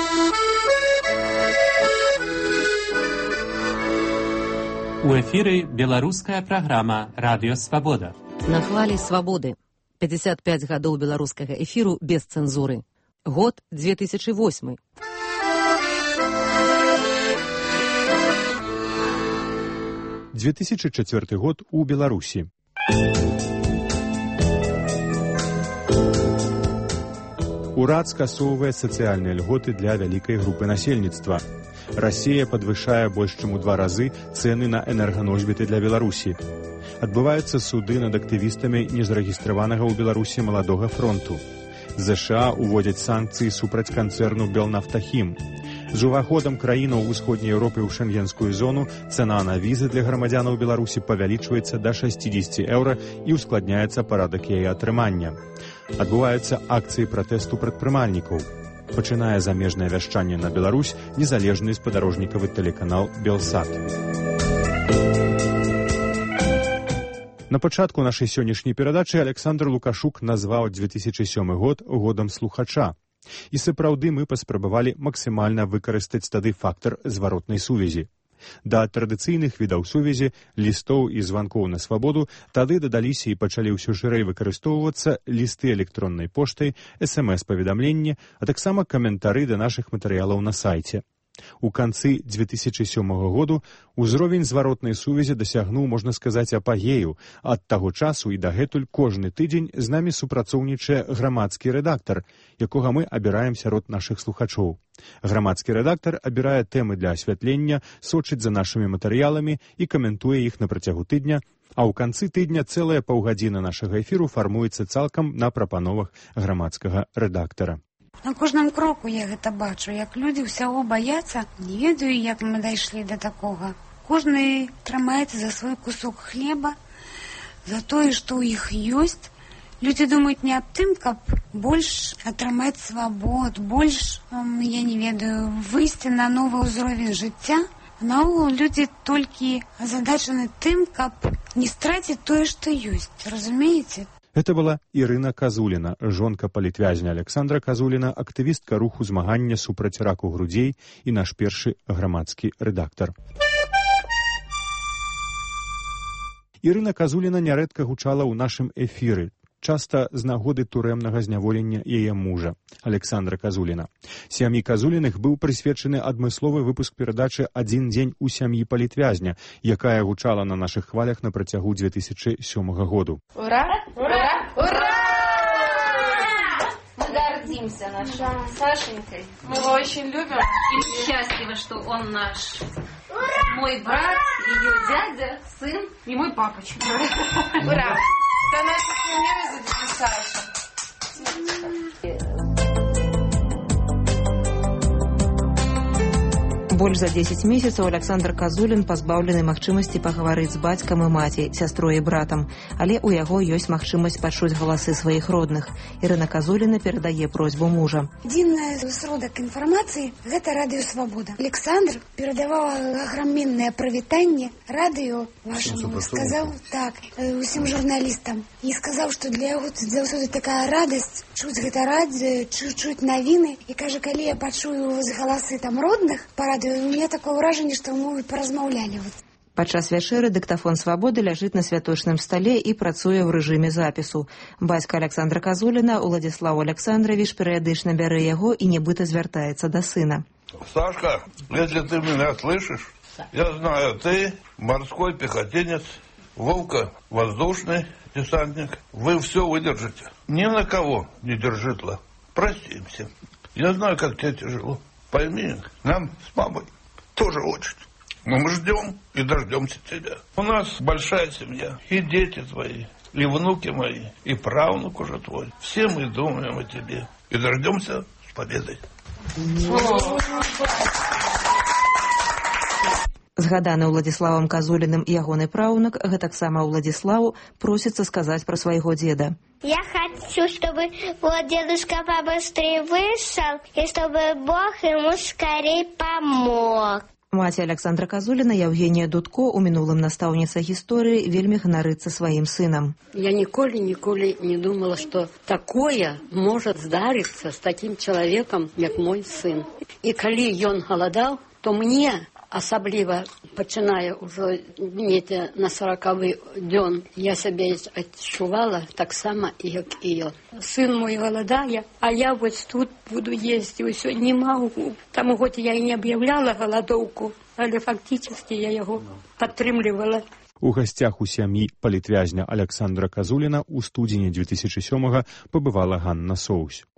У эфіры беларуская праграма «Радыё Свабода». На хвалі свабоды. пятьдесят пять гадоў беларускага эфіру без цэнзуры. Год две тысячы восьмы. две тысячы чацвёрты год у Беларусі. Урад скасоўвае сацыяльныя льготы для вялікай групы насельніцтва. Расія падвышае больш чым у два разы цэны на энерганосьбіты для Беларусі. Адбываюцца суды над актывістамі незарэгістраванага ў Беларусі маладога фронту. ЗША уводзяць санкцыі супраць канцэрну «Белнафтахім». З уваходам краінаў усходняй Еўропы ў шэнгенскую зону цана на візы для грамадзянаў Беларусі павялічваецца да шэсцідзесят еўра і ускладняецца парадак яе атрымання. Адбываюцца акцыі пратэсту прадпрымальнікаў. Пачынае замежнае вяшчанне на Беларусь незалежны спадарожнікавы тэлеканал «Белсат». На пачатку нашай сённяшняй перадачы Александр Лукашук назваў две тысячы сёмы год годам слухача. І сапраўды мы паспрабавалі максімальна выкарыстаць тады фактар зваротнай сувязі. Да традыцыйных відаў сувязі, лістоў і званкоў на свабоду тады дадаліся і пачалі ўсё шырэй выкарыстоўвацца лісты электроннай поштай, эс эм эс-паведамленні, а таксама каментары да нашых матэрыялаў на сайце. У канцы две тысячы сёмага году ўзровень зваротнай сувязі дасягнуў, можна сказаць, апагею. Ад таго часу і дагэтуль кожны тыдзень з намі супрацоўнічае грамадскі рэдактар, якога мы абіраем сярод нашых слухачоў. Грамадскі рэдактар абірае тэмы для асвятлення, сочыць за нашымі матэрыяламі і каментуе іх на працягу тыдня, а ў канцы тыдня цэлая паўгадзіна нашага эфіру фармуецца цалкам на прапановах грамадскага рэдактара. На кожным кроку я гэта бачу, як людзі ўсяго баяцца, не ведаю, як мы дайшлі да такога. Кожны трымаецца за свой кусок хлеба, за тое, што ў іх ёсць. Людзі думаюць не аб тым, каб больш атрымаць свабод, больш, я не ведаю, выйсці на новы ўзровень жыцця. Наогул людзі толькі азадачаны тым, каб не страціць тое, што ёсць. Разумееце? Гэта была Ірына Казуліна, жонка палітвязня Александра Казуліна, актывістка руху змагання супраць раку грудзей і наш першы грамадскі рэдактар. Ірына Казуліна нярэдка гучала ў нашым эфіры, часта з нагоды турэмнага зняволення яе мужа, Александра Казуліна. Сям'і Казуліных быў прысвечаны адмысловы выпуск перадачы «Адзін дзень у сям'і палітвязня», якая гучала на нашых хвалях на працягу две тысячы сёмага году. Ура! Ура! Ура! Мы гордимся нашей Сашенькой. Мы его очень любим и счастливы, что он наш. Мой брат, ее дядя, сын и мой папочка. Ура! Это наша семья, Саша. Больш за дзесяць месяцаў Александр Казулін пазбаўлены магчымасці пагаварыць з бацькам і маці, сястрой і братам, але ў яго ёсць магчымасць пачуць галасы сваіх родных. Ірына Казуліна перадае просьбу мужа. Адзіны сродак інфармацыі – гэта радыё «Свабода». Александр перадаваў аграменнае прывітанне радыё вашаму. Сказаў так усім журналістам. І сказаў, што для яго заўсёды такая радасць чуць гэта радыё, чуць навіны. І кажа, калі я пачую галасы там родных па радыё, у меня такое ўражанне, што мы паразмаўлялі. Падчас вячэры дыктафон «Свабоды» ляжыць на святочным стале і працуе ў рэжыме запісу. Бацька Александра Казуліна, Уладзіслаў Александрович, перыядычна бярэ яго і нібыта звяртаецца да сына. Сашка, если ты меня слышишь, я знаю, ты морской пехотинец, Вовка воздушный десантник. Вы все выдержите. Ни на кого не держит зла. Простимся. Я знаю, как тебе тяжело. Пойми, нам с мамой тоже очень. Но мы ждем и дождемся тебя. У нас большая семья. И дети твои, и внуки мои, и правнук уже твой. Все мы думаем о тебе. И дождемся с победой. Згаданы Уладзіславам Казуліным і ягоны праўнук, гэтаксама Уладзіславу просіцца сказаць пра свайго деда. Я хочу, чтобы вот дедушка побыстрее вышел, и чтобы Бог ему скорее помог. Маці Александра Казуліна, Евгения Дудко, у мінулым настаўніца гісторыі, вельмі ганарыцца сваім сынам. Я ніколі, ніколі не думала, што такое можа здарыцца з такім чалавекам, як мой сын. І калі ён галадаў, то мне асабліва пачынае ўжо недзе на сорокавы дзён, я сябе адчувала таксама, як і ён. Сын мой галадае, а я вось тут буду есці ўсё, не магу. Таму хоць я і не аб'яўляла галадоўку, але фактически я яго падтрымлівала. У гасцях у сям'і палітвязня Александра Казуліна ў студзені две тысячи сёмага пабывала Ганна Соусь.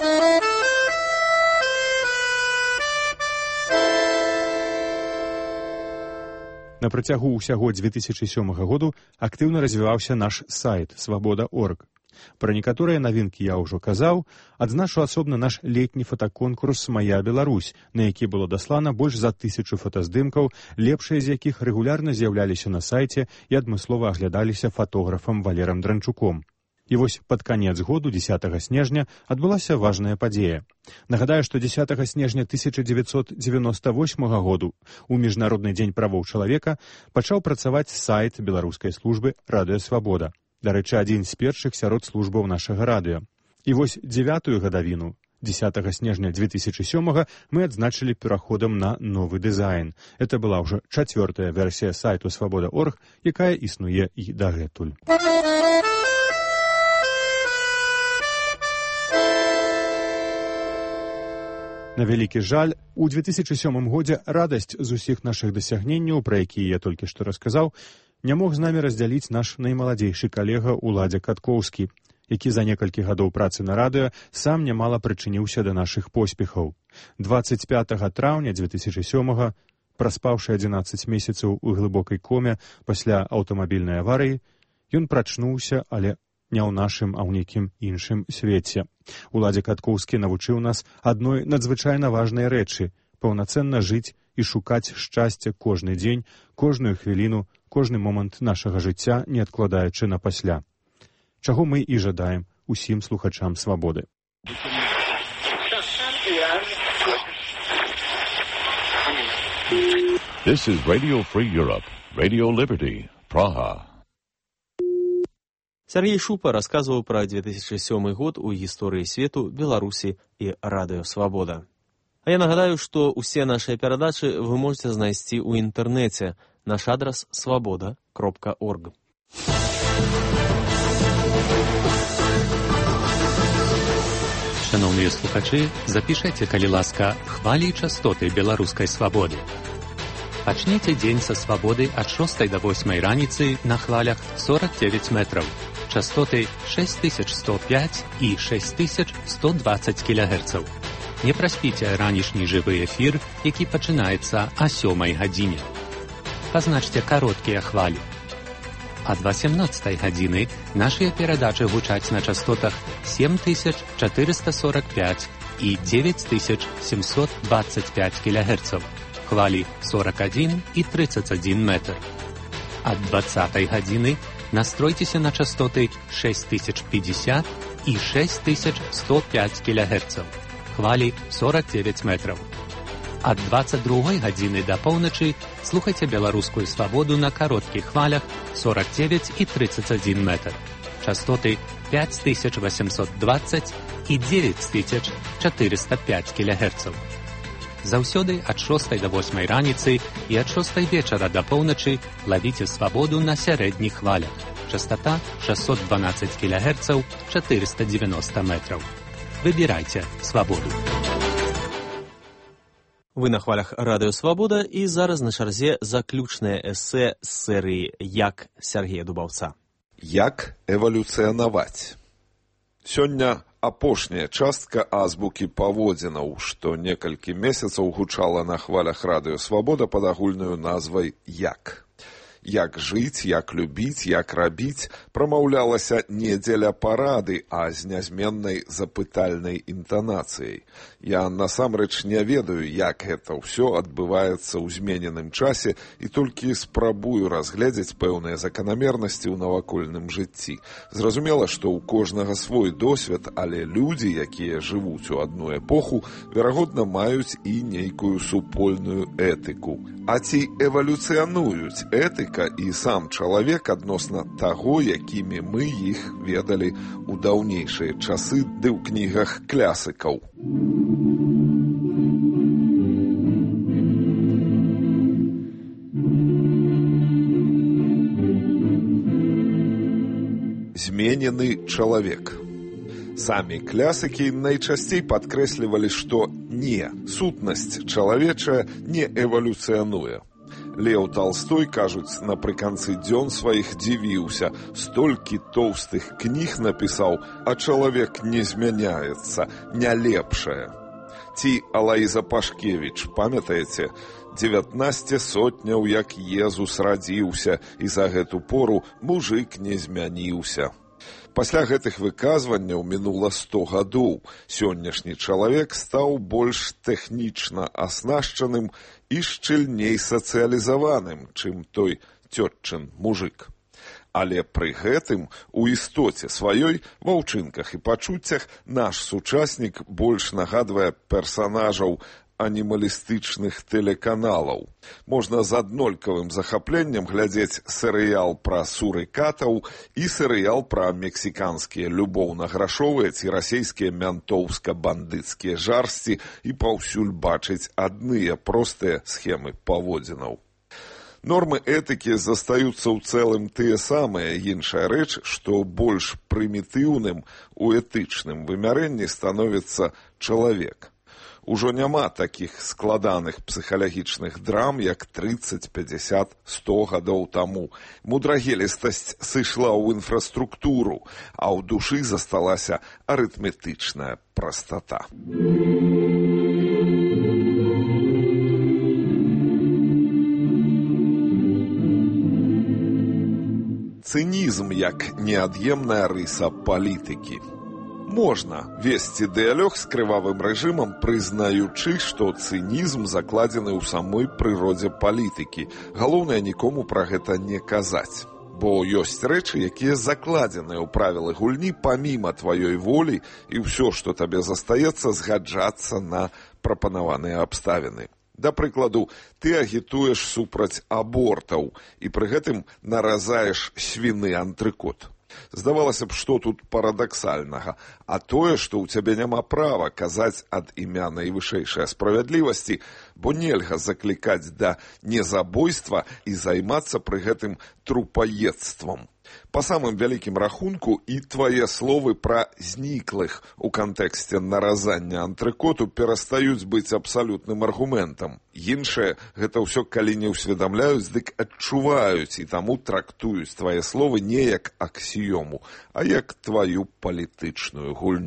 На працягу ўсяго две тысячи сёмага году актыўна развіваўся наш сайт свабода точка орг. Пра некаторыя навінкі я ўжо казаў, адзначу асобна наш летні фотаконкурс «Мая Беларусь», на які было даслана больш за тысячу фотаздымкаў, лепшыя з якіх рэгулярна з'яўляліся на сайце і адмыслова аглядаліся фотографам Валерам Дранчуком. І вось пад канец году, дзесятага снежня, адбылася важная падзея. Нагадаю, што дзесятага снежня тысяча дзевяцьсот дзевяноста восьмага году у Міжнародны дзень правоў чалавека пачаў працаваць сайт беларускай службы «Радыё Свабода». Дарэчы, адзін з першых сярод службаў нашага радыё. І вось дзевятую гадавіну, дзесятага снежня две тысячи сёмага, мы адзначылі пераходам на новы дызайн. Это была ўжо чацвёртая версія сайту свабода точка орг, якая існуе і дагэтуль. На вялікі жаль, у две тысячи сёмым годзе радасць з усіх нашых дасягненняў, пра якія я толькі што расказаў, не мог з намі раздзяліць наш наймаладзейшы калега Уладзя Каткоўскі, які за некалькі гадоў працы на радыё сам нямала прычыніўся да нашых поспехаў. дваццаць пятага траўня две тысячи сёмага, праспаўшы адзінаццаць месяцаў у глыбокай коме пасля аўтамабільнай аварыі, ён прачнуўся, але не ў нашым, а ў нейкім іншым свеце. Уладзя Каткоўскі навучыў нас адной надзвычайна важнай рэчы – паўнацэнна жыць і шукаць шчасце кожны дзень, кожную хвіліну, кожны момант нашага жыцця, не адкладаючы на пасля. Чаго мы і жадаем усім слухачам свабоды. This is Radio Free Europe, Radio Liberty, Praha. Сергей Шупа рассказывал про две тысячи сёмы год у гісторыі свету, Беларусі і Радыё Свабода. А я нагадаю, што ўсе нашыя перадачы вы можете знайсці ў інтэрнэце. Наш адрас свабода кропка орг. Шановныя слухачы, запішайце, калі ласка, хвалі і частоты беларускай свабоды. Пачнеце дзень са свабоды ад шостай да восьмай раніцы на хвалях сорок девять метраў. Частоты шесть тысяч сто пять і шесть тысяч сто двадцать кілогерцаў. Не праспіце ранішні жывы эфір, які пачынаецца о сёмай гадзіне. Пазначце кароткія хвалі. Ад васемнаццатай гадзіны нашыя перадачы гучаць на частотах сем тысяч чатырыста сорок пять і девять тысяч семьсот двадцать пять кілогерцаў, хвалі сорок один і тридцать один метр. Ад двадцатай гадзіны настройцеся на частоты шесть тысяч пятьдесят і шесть тысяч сто пять кілогерцаў, хвалі сорок девять метров. Ад двадцать другой гадзіны да поўначы слухайце беларускую свабоду на кароткіх хвалях сорок девять і тридцать один метр. Частоты пять тысяч восемьсот двадцать і девять тысяч четыреста пять кілогерцаў. Заўсёды ад шостай да восьмай раніцы і ад шостай вечара да поўначы лавіце свабоду на сярэдніх хвалях. Частота шестьсот двенадцать кілогерцаў, четыреста девяносто метров. Выбирайте свабоду. Вы на хвалях радыё Свабода, і зараз на чарзе заключнае эсэ з серыі «Як» Сергея Дубаўца. Як эвалюцыянаваць? Сёння апошняя частка азбукі паводзінаў, што некалькі месяцаў гучала на хвалях радыё Свабода пад агульнаю назвай «Як». Як жыць, як любіць, як рабіць, прамаўлялася не дзеля парады, а з нязменнай запытальнай інтанацыяй. Я насамрэч не ведаю, як гэта ўсё адбываецца ў змененым часе і толькі спрабую разгледзець пэўныя заканамернасці ў навакольным жыцці. Зразумела, што ў кожнага свой досвед, але людзі, якія жывуць у адну эпоху, верагодна, маюць і нейкую супольную этыку. А ці эвалюцыянуюць этыка і сам чалавек адносна таго, якімі мы іх ведалі ў даўнейшыя часы ды ў кнігах клясыкаў. Зменены чалавек. Самі клясыкі найчасцей падкрэслівалі, што не, сутнасць чалавечая не эвалюцыянуе. Леў Талстой, кажуць, напрыканцы дзён сваіх дзівіўся, столькі тоўстых кніг напісаў, а чалавек не змяняецца, не лепшае. Ці Алаіза Пашкевіч, памятаеце, дзевятнасць сотняў, як Езус радзіўся, і за гэту пору мужык не змяніўся. Пасля гэтых выказванняў мінула сто гадоў. Сённяшні чалавек стаў больш тэхнічна аснашчаным і шчыльней сацыялізаваным, чым той цётчын мужык. Але пры гэтым у істоце сваёй, ва ўчынках і пачуццях наш сучаснік больш нагадвае персанажаў анімалістычных тэлеканалаў. Можна з аднолькавым захапленнем глядзець серыял пра сурыкатаў і серыял пра мексіканскія любоўна-грашовыя ці расейскія мянтоўска-бандыцкія жарсці і паўсюль бачыць адныя простыя схемы паводзінаў. Нормы этыкі застаюцца ў цэлым тыя самыя, іншая рэч, што больш прымітыўным у этычным вымярэнні становіцца чалавек. Ужо няма такіх складаных псіхалагічных драм, як трыццаць, пятьдесят, сто гадоў таму. Мудрагелістасць сышла ў інфраструктуру, а ў душы засталася арытметычная прастата. Цынізм як неад'емная рыса палітыкі. Можна весці дыялог з крывавым рэжымам, прызнаючы, што цынізм закладзены ў самой прыродзе палітыкі. Галоўнае нікому пра гэта не казаць. Бо ёсць рэчы, якія закладзеныя ў правілы гульні паміма тваёй волі, і ўсё, што табе застаецца, згаджацца на прапанаваныя абставіны. Да прыкладу, ты агітуеш супраць абортаў і пры гэтым наразаеш свіны антрыкот. Здавалася б, што тут парадаксальнага, а тое, што ў цябе няма права казаць ад імя найвышэйшай справядлівасці, бо нельга заклікаць да незабойства і займацца пры гэтым трупаедствам. Па самым вялікім рахунку і твае словы пра зніклых у кантэксце наразання антрыкоту перастаюць быць абсалютным аргументам. Іншае, гэта ўсё калі не ўсведамляюць, дык адчуваюць і таму трактуюць твае словы не як аксіёму, а як тваю палітычную гульню.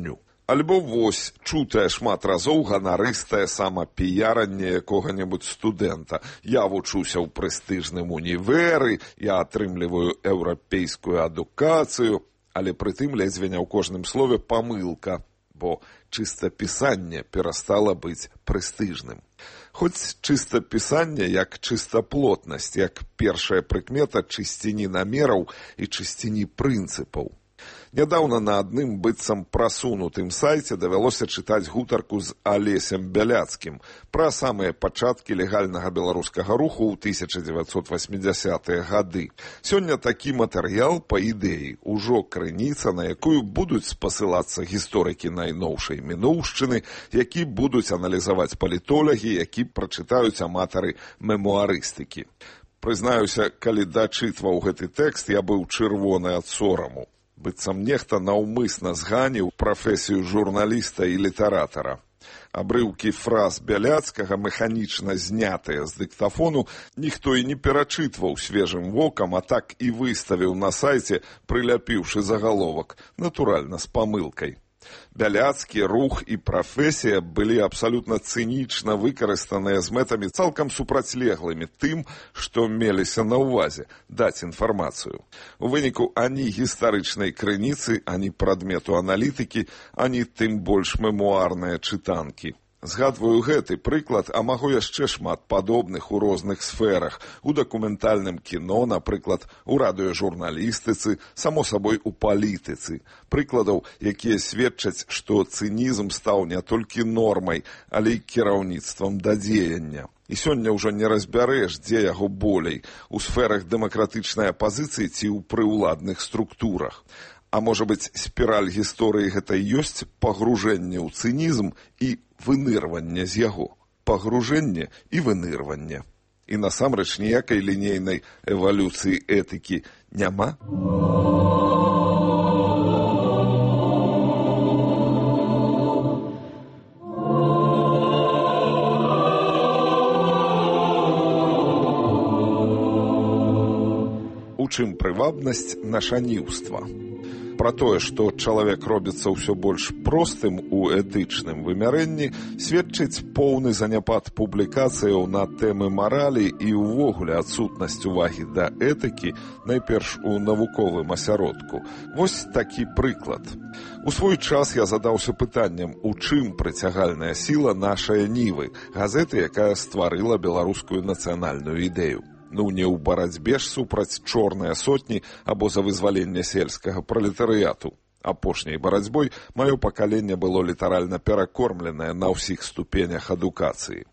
Альбо вось чутае шмат разоў ганарыстае самапіяранне якога-небудзь студэнта. Я вучуся ў прэстыжным унівэры, я атрымліваю еўрапейскую адукацыю, але прытым ледзьве не ў кожным слове памылка, бо чыстапісанне перастала быць прэстыжным. Хоць чыстапісанне як чыстаплотнасць, як першая прыкмета чысціні намераў і чысціні прынцыпаў. Нядаўна на адным быццам прасунутым сайце давялося чытаць гутарку з Алесем Бяляцкім пра самыя пачаткі легальнага беларускага руху ў тысяча дзевяцьсот васьмідзясятыя гады. Сёння такі матэрыял, па ідэі, ужо крыніца, на якую будуць спасылацца гісторыкі найноўшай мінуўшчыны, які будуць аналізаваць палітолагі, які прачытаюць аматары мемуарыстыкі. Прызнаюся, калі дачытваў гэты тэкст, я быў чырвоны ад сораму. Быццам нехта наўмысна зганіў прафесію журналіста і літаратара. Абрыўкі фраз Бяляцкага, механічна знятыя з дыктафону, ніхто і не перачытваў свежым вокам, а так і выставіў на сайце, прыляпіўшы загаловак, натуральна, з памылкай. Бяляцкі, рух і прафесія былі абсалютна цынічна выкарыстаныя з мэтамі цалкам супрацьлеглымі тым, што меліся на ўвазе даць інфармацыю. У выніку ані гістарычнай крыніцы, ані прадмету аналітыкі, ані тым больш мемуарныя чытанкі. Згадваю гэты прыклад, а магу яшчэ шмат падобных у розных сферах, у дакументальным кіно, напрыклад, у радыёжурналістыцы, само сабой у палітыцы. Прыкладаў, якія сведчаць, што цынізм стаў не толькі нормай, але і кіраўніцтвам да дзеяння. І сёння ўжо не разбярэш, дзе яго болей, у сферах дэмакратычнай апазіцыі ці ў прыўладных структурах. А можа быць, спіраль гісторыі гэта ёсць пагружэнне ў цынізм і вынырванне з яго. Пагружэнне і вынырванне. І насамрэч ніякай лінейнай эвалюцыі этыкі няма. У чым прывабнасць нашаніўства? Пра тое, што чалавек робіцца ўсё больш простым у этычным вымярэнні, сведчыць поўны заняпад публікацыяў на тэмы маралі і ўвогуле адсутнасць увагі да этыкі, найперш у навуковым асяродку. Вось такі прыклад. У свой час я задаўся пытаннем, у чым прыцягальная сіла нашай Нівы, газеты, якая стварыла беларускую нацыянальную ідэю. Ну, не ў барацьбе ж супраць чорныя сотні або за вызваленне сельскага пралетарыяту. Апошняй барацьбой маё пакаленне было літаральна перакормленае на ўсіх ступенях адукацыі.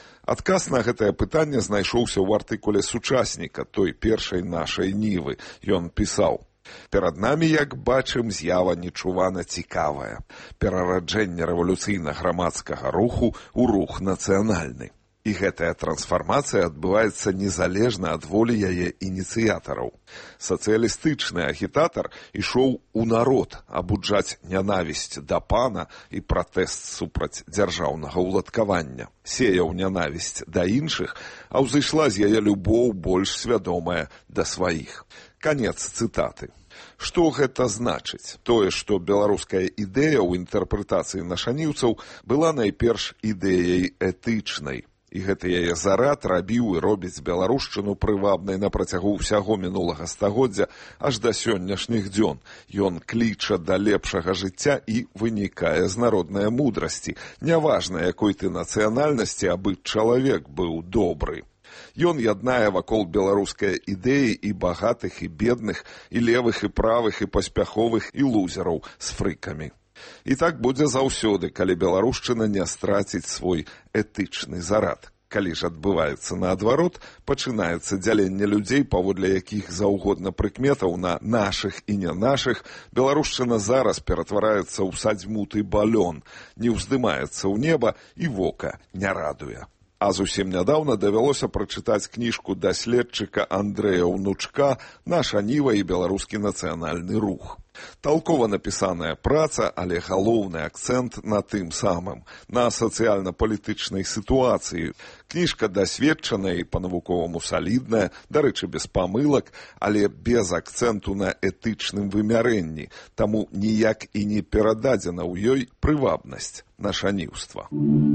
Адказ на гэтае пытанне знайшоўся ў артыкуле сучасніка той першай нашай Нівы. Ён пісаў: «Перад намі, як бачым, з'ява нечувана цікавая. Перараджэнне рэвалюцыйна-грамадскага руху ў рух нацыянальны. І гэтая трансфармацыя адбываецца незалежна ад волі яе ініцыятараў. Сацыялістычны агітатар ішоў у народ абуджаць нянавісць да пана і пратэст супраць дзяржаўнага ўладкавання. Сеяў нянавісць да іншых, а ўзышла з яе любоў больш свядомая да сваіх». Канец цытаты. Што гэта значыць? Тое, што беларуская ідэя ў інтэрпрэтацыі нашаніўцаў была найперш ідэяй этычнай. І гэты яе зарад рабіў і робіць беларушчыну прывабнай на працягу ўсяго мінулага стагоддзя аж да сённяшніх дзён. Ён кліча да лепшага жыцця і вынікае з народнай мудрасці. Няважна, якой ты нацыянальнасці, абы чалавек быў добры. Ён яднае вакол беларускай ідэі і багатых, і бедных, і левых, і правых, і паспяховых, і лузераў з фрыкамі. І так будзе заўсёды, калі беларушчына не страціць свой этычны зарад. Калі ж адбываецца наадварот, пачынаецца дзяленне людзей, паводле якіх заўгодна прыкметаў на нашых і не нашых, беларушчына зараз ператвараецца ў садзьмуты балён, не ўздымаецца ў неба і вока не радуе. А зусім нядаўна давялося прачытаць кніжку даследчыка Андрэя Ўнучка «Наша Ніва і беларускі нацыянальны рух». Талкова напісаная праца, але галоўны акцэнт на тым самым, на сацыяльна-палітычнай сітуацыі. Кніжка дасведчаная і па-навуковаму салідная, дарэчы, без памылак, але без акцэнту на этычным вымярэнні, таму ніяк і не перададзена ў ёй прывабнасць нашаніўства.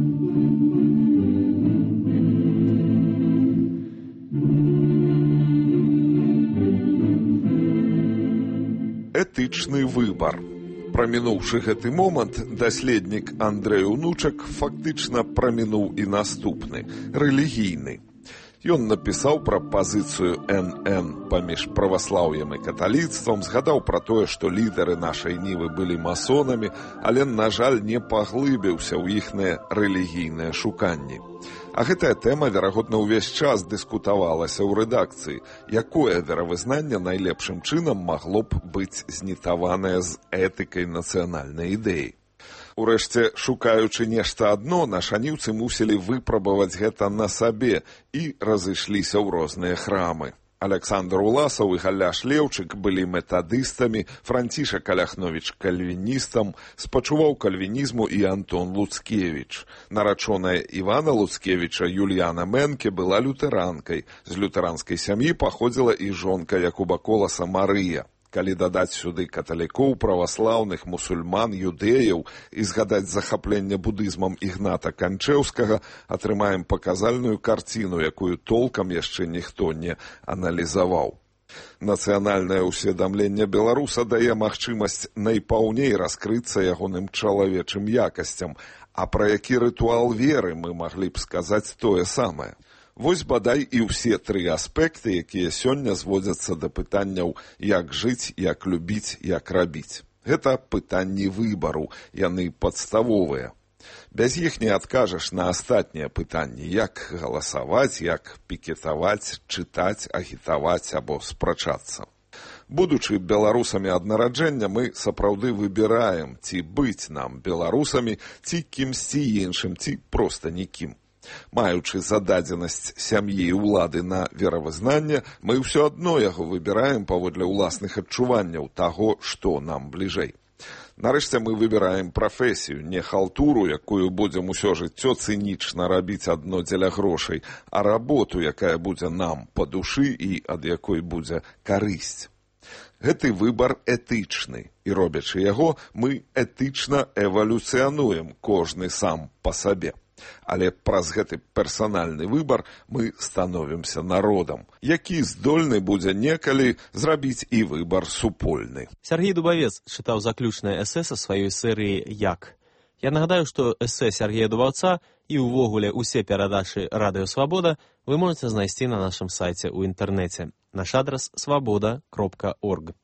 Этычны выбар. Прамінуўшы гэты момант, даследнік Андрэй Унучак фактычна прамінуў і наступны, рэлігійны. Ён напісаў пра пазіцыю эн эн паміж праваслаўем і каталіцтвам, згадаў пра тое, што лідары нашай нівы былі масонамі, але, на жаль, не паглыбіўся ў іхныя рэлігійныя шуканні. А гэтая тэма, верагодна, увесь час дыскутавалася ў рэдакцыі, якое веравызнанне найлепшым чынам магло б быць знітаванае з этыкай нацыянальнай ідэі. Урэшце, шукаючы нешта адно, нашаніўцы мусілі выпрабаваць гэта на сабе і разышліся ў розныя храмы. Александр Уласаў і Галяш Леўчык былі метадыстамі, Францішак Аляхновіч кальвіністам, спачуваў кальвінізму і Антон Луцкевіч. Нарачоная Івана Луцкевіча Юліяна Менке была лютэранкай. З лютэранскай сям'і паходзіла і жонка Якуба Коласа Марыя. Калі дадаць сюды каталікоў, праваслаўных, мусульман, юдэяў і згадаць захапленне будызмам Ігната Канчэўскага, атрымаем паказальную карціну, якую толкам яшчэ ніхто не аналізаваў. Нацыянальнае ўсведамленне беларуса дае магчымасць найпаўней раскрыцца ягоным чалавечым якасцям, а пра які рытуал веры мы маглі б сказаць тое самае. Вось бадай і ўсе тры аспекты, якія сёння зводзяцца да пытанняў, як жыць, як любіць, як рабіць. Гэта пытанні выбару, яны падставовыя. Без іх не адкажаш на астатнія пытанні, як галасаваць, як пікетаваць, чытаць, агітаваць або спрачацца. Будучы беларусамі ад нараджэння, мы сапраўды выбіраем, ці быць нам беларусамі, ці кімсьці іншым, ці проста нікім. Маючы зададзенасць сям'і і ўлады на веравызнанне, мы ўсё адно яго выбіраем паводле ўласных адчуванняў таго, што нам бліжэй. Нарэшце мы выбіраем прафесію, не халтуру, якую будзем усё жыццё цынічна рабіць адно дзеля грошай, а работу, якая будзе нам па душы і ад якой будзе карысць. Гэты выбар этычны, і робячы яго, мы этычна эвалюцыянуем кожны сам па сабе. Але праз гэты персанальны выбар мы становімся народам, які здольны будзе некалі зрабіць і выбар супольны. Сергей Дубавец чытаў заключнае эсэ са сваёй серыі «Як». Я нагадаю, што эсэ Сергея Дубаўца і ўвогуле усе перадачы «Радыё Свабода» вы можете знайсці на нашым сайце ў інтэрнэце. Наш адрас свабода кропка орг.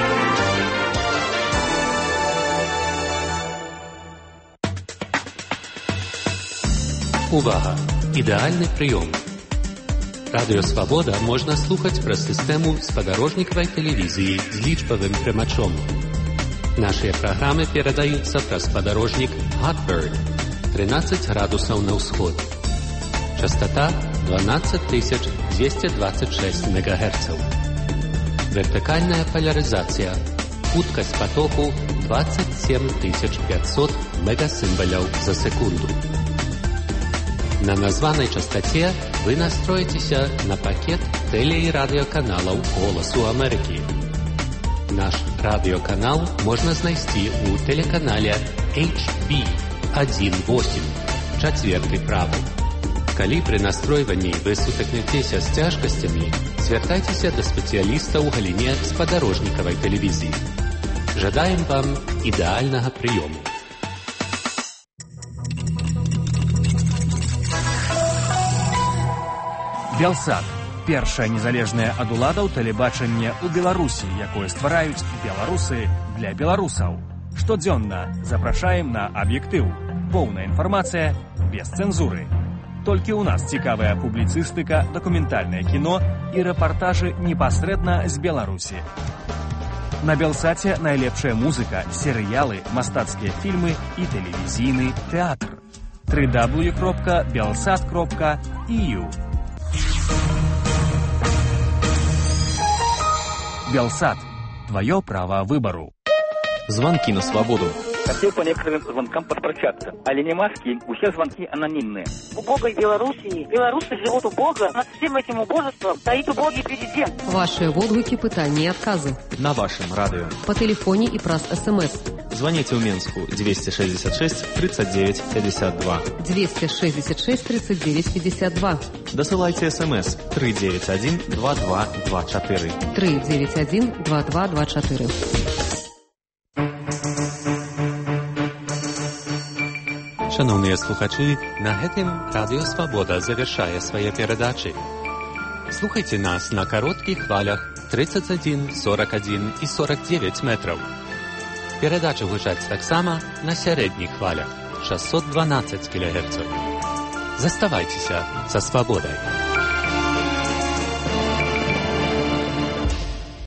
Увага! Ідэальны прыём. Радыё Свабода можна слухаць праз сістэму спадарожнікавай тэлевізіі з лічбавым прымачом. Нашыя праграмы перадаюцца праз спадарожнік Hotbird трынаццаць градусаў на ўсход. Частота дванаццаць тысяч дзвесце дваццаць шэсць мегагерцаў. Вертыкальная полярызацыя. Хуткасць потоку двадцать семь тысяч пятьсот мегасімбаляў за секунду. На названай частоце вы настроіцеся на пакет тэле- і радыёканалаў «Голасу Амерыкі». Наш радыёканал можна знайсці ў тэлеканале эйч би один восемь, чацверты правы. Калі пры настройванні вы сутыкнецеся з цяжкасцямі, звяртайцеся да спецыяліста ў галіне спадарожнікавай тэлевізіі. Жадаем вам ідэальнага прыёму. Белсат – першае незалежнае ад уладаў тэлебачанне ў Беларусі, якое ствараюць беларусы для беларусаў. Штодзённа запрашаем на аб'ектыў. Поўная інфармацыя без цэнзуры. Толькі ў нас цікавая публіцыстыка, дакументальнае кіно і рэпартажы непасрэдна з Беларусі. На Белсаце найлепшая музыка, серыялы, мастацкія фільмы і тэлевізійны тэатр. дабл ю дабл ю дабл ю кропка белсат кропка і ю. Белсат. Твое право выбору. Звонки на свободу. Хотел по некоторым звонкам подпрощаться. Але не маски, все звонки анонимные. У Бога и Белоруссии. Белорусы живут у Бога. Над всем этим убожеством стоит убогий президент. Ваши водгуки, пытания и отказы. На вашем радио. По телефоне и праз СМС. Звоните в Минску двести шестьдесят шесть тридцать девять пятьдесят два. двести шестьдесят шесть тридцать девять пятьдесят два. Досылайте СМС три девять один два два два четыре. три девять один два два два четыре. Шановні слухачі, на гэтым Радіо Свобода завершае свае перадачы. Слухайте нас на кароткіх хвалях тридцать один, сорок один и сорок девять метров. Перадачы гучаць таксама на сярэдніх хвалях шестьсот двенадцать килогерцов. Заставайцеся са свободой.